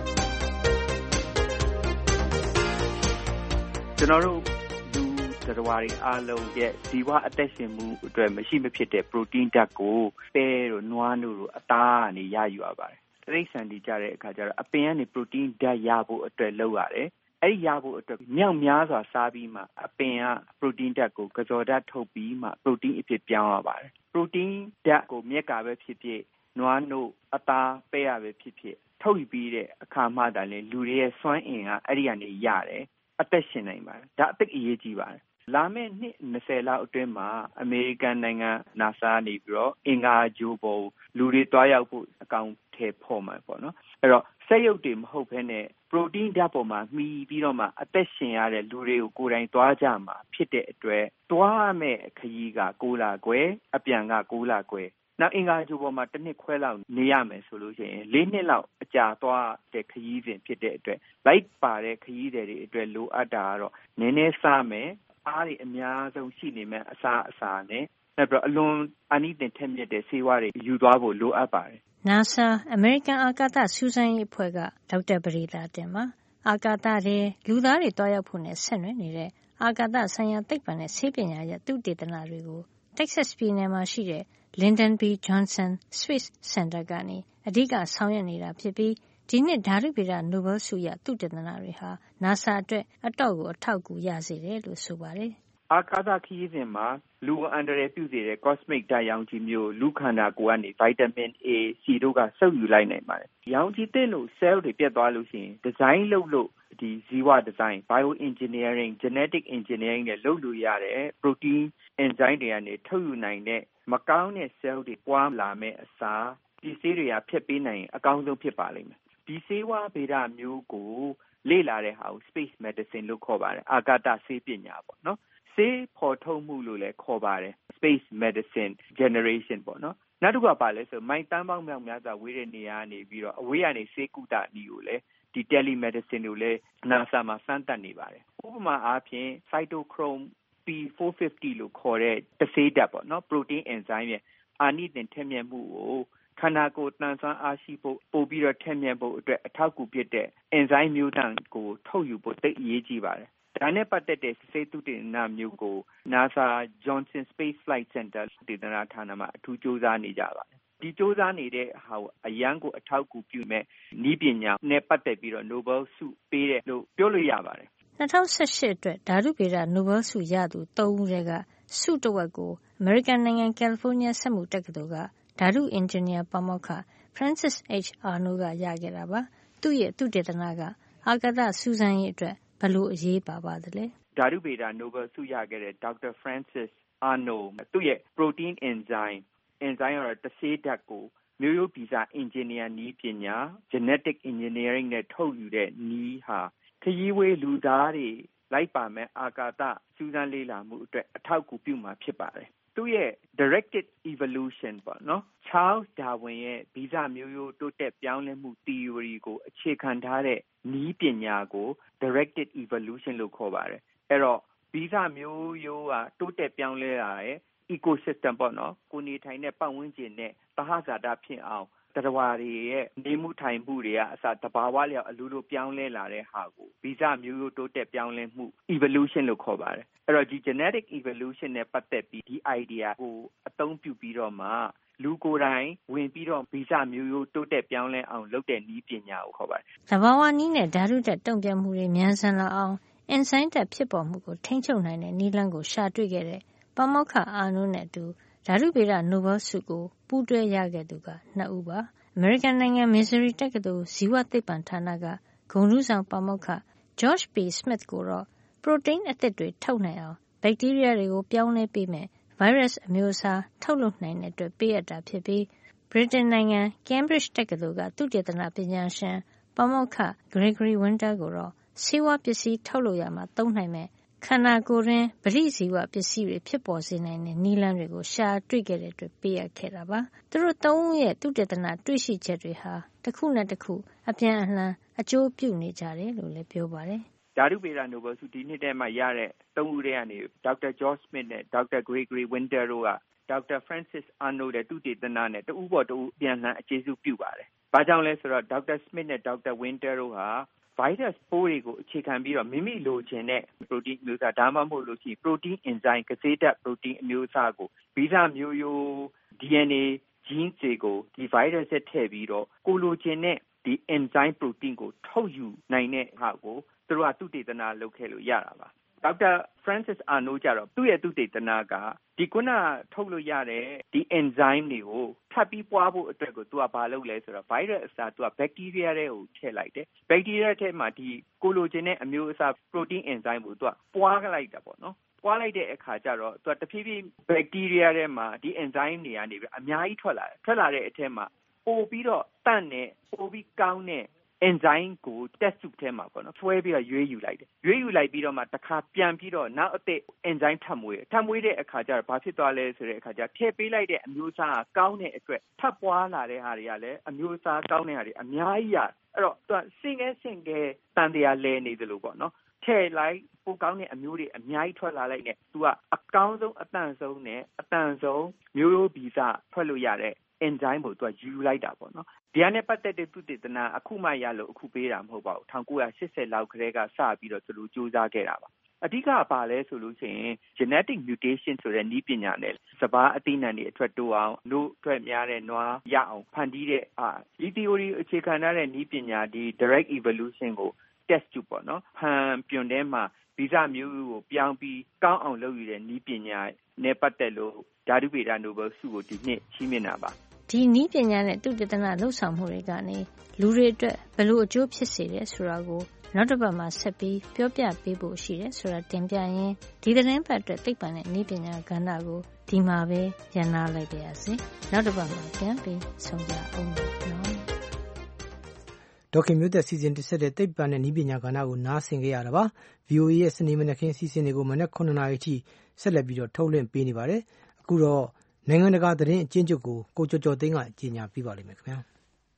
ကျွန်တော်တို့လူသတ္တဝါတွေအားလုံးရဲ့ဇီဝအသက်ရှင်မှုအတွက်မရှိမဖြစ်တဲ့ပရိုတင်းဓာတ်ကိုပဲတို့နွားတို့အသားကနေရယူရပါတယ်တိရစ္ဆာန်တွေကြတဲ့အခါကျတော့အပင်ကနေပရိုတင်းဓာတ်ရဖို့အတွက်လုပ်ရတယ်အဲ့ဒီရဖို့အတွက်မြောက်များစွာစားပြီးမှအပင်ကပရိုတင်းဓာတ်ကိုကကြော်ဓာတ်ထုတ်ပြီးမှပရိုတင်းအဖြစ်ပြောင်းရပါတယ်ပရိုတင်းဓာတ်ကိုမြက်ကပဲဖြစ်ဖြစ်နွားနို့အသားပဲရပဲဖြစ်ဖြစ်ထုတ်ယူပြီးတဲ့အခါမှသာလေလူတွေရဲ့စွမ်းအင်ကအဲ့ဒီကနေရတယ်အသက်ရှင်နိုင်ပါတယ်ဒါအသိအရေးကြီးပါတယ်လာမယ့်နှစ်၂၀လောက်အတွင်းမှာအမေရိကန်နိုင်ငံ NASA နေပြီးတော့အင်္ဂါဂြိုဟ်ပေါ်လူတွေတွားရောက်ဖို့အကောင်အထည်ဖော်မှာပေါ့နော်အဲ့တော့စက်ရုပ်တွေမဟုတ်ဘဲနဲ့ပရိုတင်းဓာတ်ပေါ်မှာမှီပြီးတော့မှအသက်ရှင်ရတဲ့လူတွေကိုကိုယ်တိုင်တွားကြမှာဖြစ်တဲ့အတွက်တွားမဲ့ခရီးက၉လခွဲအပြန်က၉လခွဲနောက်အင်္ဂါဂြိုဟ်ပေါ်မှာတစ်နှစ်ခွဲလောက်နေရမယ်ဆိုလို့ရှိရင်၄နှစ်လောက်အကြာသွားတဲ့ခရီးစဉ်ဖြစ်တဲ့အတွက်လိုက်ပါတဲ့ခရီးတွေအတွက်လိုအပ်တာကတော့နည်းနည်းစားမယ်အားတွေအများဆုံးရှိနေမယ်အစားအစာနဲ့နောက်ပြီးအလွန်အနိသင်ထက်မြက်တဲ့ဆေးဝါးတွေယူသွားဖို့လိုအပ်ပါတယ် NASA အမေရိကန်အာကာသစူးစမ်းရေးအဖွဲ့ကဒေါက်တာပရိသာတင်ပါအာကာသထဲလူသားတွေတွားရောက်ဖို့နဲ့ဆက်နွယ်နေတဲ့အာကာသဆိုင်ရာသိပ္ပံနဲ့ဆေးပညာရဲ့သုတေသနတွေကို Texas ပြည်နယ်မှာရှိတဲ့ Lyndon B. Johnson Space Center ကနေအဓိကဆောင်ရွက်နေတာဖြစ်ပြီးဒီနှစ်ဓာတုဗေဒနိုဘယ်ဆုရသုတေသနတွေဟာ NASA အတွက်အတော့ကိုအထောက်အကူရစေတယ်လို့ဆိုပါတယ်အာကာသခရီးစဉ်မှာလူအန္တရာယ်ပြုစေတဲ့ cosmic ဓာတ်ရောင်ခြည်မျိုးလူခန္ဓာကိုယ်ကနေ vitamin A, C တို့ကစုပ်ယူလိုက်နိုင်ပါတယ်။ရောင်ခြည်သင့်လို့ cell တွေပြတ်သွားလို့ရှိရင် design လုပ်လို့ဒီဇီဝ design, bioengineering, genetic engineering နဲ့လုပ်လို့ရတဲ့ protein enzyme တွေကနေထုတ်ယူနိုင်တဲ့မကောင်းတဲ့ cell တွေပွားလာမဲ့အစားဒီဆေးတွေကဖျက်ပေးနိုင်ရင်အကောင်းဆုံးဖြစ်ပါလိမ့်မယ်။ဒီဆေးဝါးဗေဒမျိုးကိုလေ့လာတဲ့ဟာကို space medicine လို့ခေါ်ပါတယ်။အာကာသဆေးပညာပေါ့နော်။ဆေးဖော်ထုတ်မှုလို့လည်းခေါ်ပါတယ် space medicine generation ပေါ့နော်နောက်တစ်ခုကပါလဲဆိုမိုင်တန်းပေါင်းမြောက်များစွာဝေးတဲ့နေရာကနေပြီးတော့အဝေးကနေဆေးကုသနည်းကိုလည်းဒီ telemedicine ကိုလည်း NASA မှာစမ်းသပ်နေပါတယ်ဥပမာအားဖြင့် cytochrome P four fifty လို့ခေါ်တဲ့တဆေးဓာတ်ပေါ့နော် protein enzyme ရဲ့အာနိသင်ထက်မြက်မှုကိုခန္ဓာကိုယ်တန်ဆွမ်းအားရှိဖို့ပို့ပြီးတော့ထက်မြက်ဖို့အတွက်အထောက်အကူဖြစ်တဲ့ enzyme မျိုးတန်ကိုထုတ်ယူဖို့သိအရေးကြီးပါတယ်ဒါနဲ့ပတ်သက်တဲ့ဆေးသုတေသနမျိုးကို NASA Johnson Space Flight Center သုတေသနဌာနမှာအထူးစူးစမ်းနေကြပါတယ်ဒီစူးစမ်းနေတဲ့ဟာကိုအရန်ကိုအထောက်အကူပြုမဲ့နည်းပညာနဲ့ပတ်သက်ပြီးတော့ Nobel ဆုပေးတယ်လို့ပြောလို့ရပါတယ်၂၀၁၈အတွက်ဓာတုဗေဒနိုဘယ်ဆုရသူ၃ဦးထဲကဆုတဝက်ကိုအမေရိကန်နိုင်ငံကယ်လီဖိုးနီးယားစက်မှုတက္ကသိုလ်ကဓာတုအင်ဂျင်နီယာပါမောက္ခ Francis H. Arnold ကရခဲ့တာပါသူ့ရဲ့သုတေသနကအာကာသစူးစမ်းရေးအတွက်ဘယ်လိုအရေးပါပါသလဲဓာတုဗေဒနိုဘယ်ဆုရခဲ့တဲ့ Doctor Francis Arnold သူ့ရဲ့ protein enzyme enzyme ရတဲ့ဆေးဓာတ်ကိုမျိုးရိုးဗီဇ engineer နည်းပညာ genetic engineering နဲ့ထုတ်ယူတဲ့နည်းဟာခရီးဝေးလူသားတွေလိုက်ပါမဲ့အာကာသစူးစမ်းလေ့လာမှုအတွက်အထောက်အကူပြုမှာဖြစ်ပါတယ်သူ့ရဲ့ directed evolution ပေါ့နော် Charles Darwin ရဲ့ဗီဇမျိုးရိုးတိုးတက်ပြောင်းလဲမှု theory ကိုအခြေခံထားတဲ့နည်းပညာကို directed evolution လို့ခေါ်ပါတယ်အဲ့တော့ဗီဇမျိုးရိုးကတိုးတက်ပြောင်းလဲလာတဲ့ ecosystem ပေါ့နော်ကိုနေထိုင်တဲ့ပတ်ဝန်းကျင်နဲ့သဟဇာတဖြစ်အောင်သတ္တဝါတွေရဲ့နေမှုထိုင်မှုတွေကအစတဘာဝလျောက်အလိုလိုပြောင်းလဲလာတဲ့ဟာကိုဗီဇမျိုးရိုးတိုးတက်ပြောင်းလဲမှု evolution လို့ခေါ်ပါတယ်အဲ့တော့ဒီ genetic evolution နဲ့ပတ်သက်ပြီးဒီ idea ကိုအသုံးပြုပြီးတော့မှလူကိုယ်တိုင်ဝင်ပြီးတော့ဗီဇမျိုးရိုးတိုးတက်ပြောင်းလဲအောင်လုပ်တဲ့နည်းပညာကိုခေါ်ပါတယ်သဘာဝနည်းနဲ့ဓာတုဓာတ်တုံ့ပြန်မှုတွေမြန်ဆန်လာအောင်အင်ဇိုင်းဓာတ်ဖြစ်ပေါ်မှုကိုထိန်းချုပ်နိုင်တဲ့နည်းလမ်းကိုရှာတွေ့ခဲ့တဲ့ပါမောက္ခအာနိုးနဲ့အတူဓာတုဗေဒနိုဘယ်ဆုကိုပူးတွဲရခဲ့သူကနှစ်ဦးပါအမေရိကန်နိုင်ငံမစ်ဇူရီတက္ကသိုလ်ဇီဝသိပ္ပံဌာနကဂုဏ်ထူးဆောင်ပါမောက္ခ George P. Smith ကိုတော့ပရိုတိန်းအသစ်တွေထုတ်နိုင်အောင်ဘက်တီးရီးယားတွေကိုပြောင်းလဲပေးမယ်ဗိုင်းရပ်စ်အမျိုးအစားထုတ်လုပ်နိုင်တဲ့အတွက်ပေးအပ်တာဖြစ်ပြီးဗြိတိန်နိုင်ငံ Cambridge တက္ကသိုလ်ကသုတေသနပညာရှင်ပါမောက္ခ Gregory Winter ကိုတော့ဆေးဝါးပစ္စည်းထုတ်လုပ်ရမှာသုံးနိုင်မယ်ခန္ဓာကိုယ်တွင်ပရိဇီဝပစ္စည်းတွေဖြစ်ပေါ်စေနိုင်တဲ့နည်းလမ်းတွေကိုရှာတွေ့ခဲ့တဲ့အတွက်ပေးအပ်ခဲ့တာပါသူတို့သုံးဦးရဲ့သုတေသနတွေ့ရှိချက်တွေဟာတစ်ခုနဲ့တစ်ခုအပြန်အလှန်အကျိုးပြုနေကြတယ်လို့လည်းပြောပါတယ်ဓာတုဗေဒနိုဘယ်ဆုဒီနှစ်ထဲမှာရတဲ့သုံးဦးထဲကနေဒေါက်တာ George Smith နဲ့ဒေါက်တာ Gregory Winter တို့ကဒေါက်တာ Francis Arnold ရဲ့သုတေသနနဲ့တဦးပေါ်တဦးပြန်လှန်အခြေစုပြုပါတယ်။ဘာကြောင့်လဲဆိုတော့ဒေါက်တာ Smith နဲ့ဒေါက်တာ Winter တို့ဟာ virus ပိုးတွေကိုအခြေခံပြီးတော့မိမိလိုချင်တဲ့ protein အမျိုးအစားဒါမှမဟုတ်လို့ရှိရင် protein enzyme ကစေးဓာတ် protein အမျိုးအစားကိုဗီဇမျိုးရိုး D N A gene တွေကိုဒီ virus နဲ့ထည့်ပြီးတော့ကိုလိုချင်တဲ့ဒီ enzyme protein ကိုထုတ်ယူနိုင်တဲ့ဟာကိုသူတို့ကသုတေသနလုပ်ခဲ့လို့ရတာပါဒေါက်တာ Francis Arnold ကျတော့သူ့ရဲ့သုတေသနကဒီခုနထုတ်လို့ရတဲ့ဒီ enzyme တွေကိုထပ်ပြီးပွားဖို့အတွက်ကိုသူကဘာလုပ်လဲဆိုတော့ virus အစားသူက bacteria တွေကိုထည့်လိုက်တယ် bacteria ထဲမှာဒီကိုလိုချင်တဲ့အမျိုးအစား protein enzyme ကိုသူကပွားလိုက်တာပေါ့နော်ပွားလိုက်တဲ့အခါကျတော့သူကတဖြည်းဖြည်း bacteria ထဲမှာဒီ enzyme တွေကနေပြီးအများကြီးထွက်လာတယ်ထွက်လာတဲ့အထက်မှာပို့ပြီးတော့တန့်နဲ့ပို့ပြီးကောင်းတဲ့enzyme ကို test tube ထဲမှာပေါ့နော်ဆွဲပြီးတော့ရွေးယူလိုက်တယ်ရွေးယူလိုက်ပြီးတော့မှတစ်ခါပြန်ပြီးတော့နောက်အသစ် enzyme ထပ်မွေးတယ်ထပ်မွေးတဲ့အခါကျတော့ဘာဖြစ်သွားလဲဆိုတဲ့အခါကျထည့်ပေးလိုက်တဲ့အမျိုးအစားကကောင်းတဲ့အတွက်ထပ်ပွားလာတဲ့ဟာတွေကလည်းအမျိုးအစားကောင်းတဲ့ဟာတွေအများကြီးရအဲ့တော့သူကစင်ကဲစင်ကဲတန်တရားလဲနေသလိုပေါ့နော်ထည့်လိုက်ပိုကောင်းတဲ့အမျိုးတွေအများကြီးထွက်လာလိုက်နဲ့သူကအကောင်းဆုံးအတန့်ဆုံးနဲ့အတန့်ဆုံးမျိုးရိုးဗီဇထွက်လို့ရတဲ့enzyme ကိုသူကယူလိုက်တာပေါ့နော်ဒီအနေနဲ့ပတ်သက်တဲ့သုတေသနအခုမှရလို့အခုပေးတာမဟုတ်ပါဘူး၁၉၈၀လောက်ကတည်းကစပြီးတော့သူတို့စူးစမ်းခဲ့တာပါအဓိကဘာလဲဆိုလို့ရှိရင် genetic mutation ဆိုတဲ့နည်းပညာနဲ့စပါးအသီးနှံတွေအထွက်တိုးအောင်လို့ထွက်များတဲ့နွားရအောင်ဖန်တီးတဲ့အာဒီ theory အခြေခံထားတဲ့နည်းပညာဒီ direct evolution ကို test tube ပေါ့နော်ဟန်ပြွန်ထဲမှာဗီဇမျိုးကိုပြောင်းပြီးကောင်းအောင်လုပ်ရတဲ့နည်းပညာနဲ့ပတ်သက်လို့ဓာတုဗေဒနိုဘယ်ဆုကိုဒီနှစ်ချီးမြှင့်တာပါဒီနည်းပညာနဲ့သုတေသနလှုပ်ဆောင်မှုတွေကနေလူတွေအတွက်ဘယ်လိုအကျိုးဖြစ်စေတယ်ဆိုတာကိုနောက်တစ်ပတ်မှာဆက်ပြီးပြောပြပေးဖို့ရှိတယ်ဆိုတာတင်ပြရင်းဒီသတင်းပတ်အတွက်သိပ္ပံနဲ့နည်းပညာကဏ္ဍကိုဒီမှာပဲရန်နာလိုက်ပါရစေနောက်တစ်ပတ်မှာပြန်ပြီးဆုံကြအောင်နော်ဒေါက်ခင်မျိုးသက်စီစဉ်တင်ဆက်တဲ့သိပ္ပံနဲ့နည်းပညာကဏ္ဍကိုနားဆင်ကြရတာပါ V O A ရဲ့စနေမနက်ခင်းစီစဉ်တွေကိုမနက်ခုနှစ်နာရီထိဆက်လက်ပြီးတော့ထုတ်လွှင့်ပေးနေပါတယ်အခုတော့နိုင်ငံတကာသတင်းအကျဉ်းချုပ်ကိုကိုကျော်ကျော်သိန်းကကြီးညာပြပါလိမ့်မယ်ခင်ဗျာ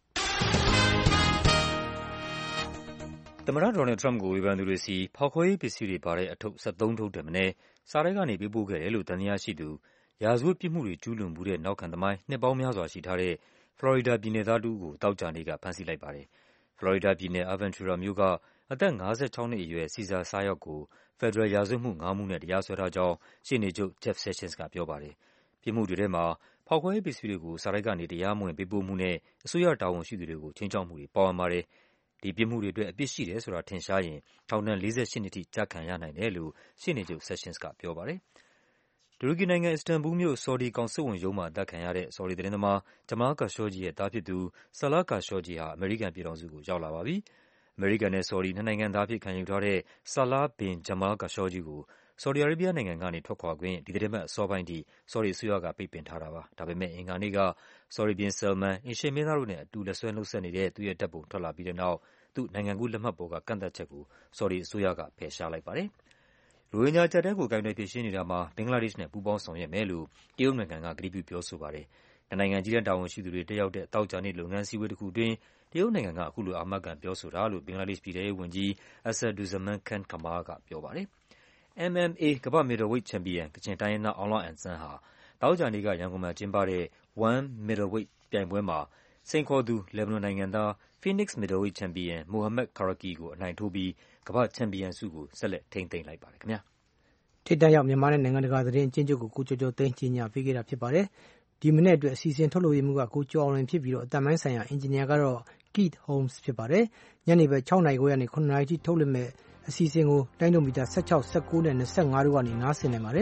သမ္မတဒေါ်နယ်ထရမ့်ကိုဝေဖန်သူတွေစီဖောက်ခွဲရေးပစ္စည်းတွေပါတဲ့အထုပ်၁၃ထုပ်တည်းမင်းစားထဲကနေပေးပို့ခဲ့တယ်လို့တန်တရားရှိသူရာဇဝတ်ပြစ်မှုတွေကျူးလွန်မှုတဲ့နောက်ခံသမိုင်းနှစ်ပေါင်းများစွာရှိထားတဲ့ဖလော်ရီဒါပြည်နယ်သားတူကိုတောက်ကြနေကဖမ်းဆီးလိုက်ပါတယ်ဖလော်ရီဒါပြည်နယ်အဗန်ချူရာမြို့ကအသက်၅၆နှစ်အရွယ်စီဇာဆာယောက်ကိုဖက်ဒရယ်ရာဇဝတ်မှု၅မှုနဲ့တရားစွဲထားကြောင်းရှေ့နေချုပ် Jeff Sessions ကပြောပါတယ်ပြစ်မှုတွေထဲမှာဖောက်ခွဲရေးပစ္စည်းတွေကိုစားထဲကနေတရားမဝင်ပေးပို့မှုနဲ့အစိုးရတာဝန်ရှိသူတွေကိုခြိမ်းခြောက်မှုတွေပါဝင်ပါတယ်ဒီပြစ်မှုတွေအတွက်အပြစ်ရှိတယ်ဆိုတာထင်ရှားရင်ထောင်ဒဏ်၄၈နှစ်ထိကျခံရနိုင်တယ်လို့ရှေ့နေချုပ် Sessions ကပြောပါတယ်တူရကီနိုင်ငံအစ္စတန်ဘူလ်မြို့ဆော်ဒီကောင်စစ်ဝန်ရုံးမှာအသတ်ခံရတဲ့ဆော်ဒီသတင်းသမားဂျမားကာရှောဂျီရဲ့သားဖြစ်သူဆလာကာရှောဂျီဟာအမေရိကန်ပြည်ထောင်စုကိုရောက်လာပါပြီအမေရိကန်နဲ့ဆော်ဒီနှစ်နိုင်ငံသားဖြစ်ခံယူထားတဲ့ဆလာဘင်ဂျမားကာရှောဂျီကိုဆော်ဒီအာရေးဘီးယားနိုင်ငံကနေထွက်ခွာခွင့်ဒီသတင်းပတ်အစောပိုင်းထိဆော်ဒီအစိုးရကပိတ်ပင်ထားတာပါဒါပေမဲ့အင်္ဂါနေ့ကဆော်ဒီဘင်ဆယ်မန်အင်ရှင်မင်းသားတို့နဲ့အတူလက်ဆွဲနှုတ်ဆက်နေတဲ့သူ့ရဲ့ဓာတ်ပုံထွက်လာပြီးတဲ့နောက်သူ့နိုင်ငံကူးလက်မှတ်ပေါ်ကကန့်သတ်ချက်ကိုဆော်ဒီအစိုးရကဖယ်ရှားလိုက်ပါတယ်ရိုဟင်ဂျာကျပ်တဲ့ကိုကိုင်တွယ်ဖြေရှင်းနေတာမှာဘင်္ဂလားဒေ့ရှ်နဲ့ပူးပေါင်းဆောင်ရွက်မယ်လို့တရုတ်နိုင်ငံကကတိပြုပြောဆိုပါတယ်နိုင်ငံကြီးတဲ့တာဝန်ရှိသူတွေတက်ရောက်တဲ့တောက်ကြနေ့လုပ်ငန်းစည်းဝေးတစ်ခုအတွင်းတရုတ်နိုင်ငံကအခုလိုအာမခံပြောဆိုတာလို့ဘင်္ဂလားဒေ့ရှ်ပြည်ထောင်ရေးဝန်ကြီး Asaduzzaman Khan Kamal ကပြောပါတယ် M M A ကမ္ဘာ့မီဒလ်ဝိတ်ချန်ပီယံကချင်တိုင်းရင်းသားအောင်လောင်းအန်ဆန်ဟာတောက်ကြနေ့ကရန်ကုန်မှာကျင်းပတဲ့ One Middleweight ပြိုင်ပွဲမှာစိန်ခေါ်သူလက်ဘနွန်နိုင်ငံသား Phoenix Middleweight ချန်ပီယံ Mohammad Karaki ကိုအနိုင်ထိုးပြီးကမ္ဘာ့ချန်ပီယံဆုကိုဆက်လက်ထိန်းသိမ်းလိုက်ပါတယ်ခင်ဗျာထိပ်တန်းရောက်မြန်မာနဲ့နိုင်ငံတကာသတင်းအကျဉ်းချုပ်ကိုကိုကျော်ကျော်သိန်းကြီးညာပေးခဲ့တာဖြစ်ပါတယ်ဒီမနေ့အတွက်အစီအစဉ်ထုတ်လုပ်ရေးမှုကကိုကျော်အောင်လွင်ဖြစ်ပြီးတော့အတန်ပိုင်းဆိုင်ရာအင်ဂျင်နီယာကတော့ Keith Holmes ဖြစ်ပါတယ်ညနေပဲ၆နာရီခွဲကနေ၇နာရီထိထုတ်လွှင့်မဲ့အစီအစဉ်ကိုတိုင်းဒိုမီတာ၁၆ ၁၉နဲ့၂၅တို့ကနေနားဆင်နိုင်ပါတယ်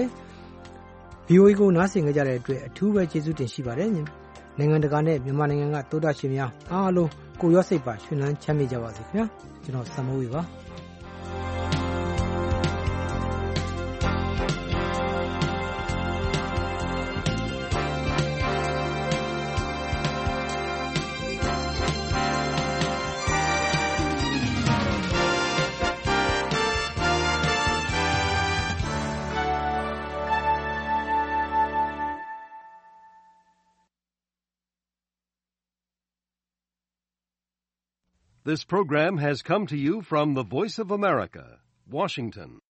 V O A ကိုနားဆင်ကြတဲ့အတွက်အထူးပဲကျေးဇူးတင်ရှိပါတယ်နိုင်ငံတကာနဲ့မြန်မာနိုင်ငံကသောတာရှင်များအားလုံးကိုရောစိတ်ပါရှင်လန်းချမ်းမြေ့ကြပါစေခင်ဗျာကျွန်တော်စံမိုးဝေပါ This program has come to you from the Voice of America, Washington.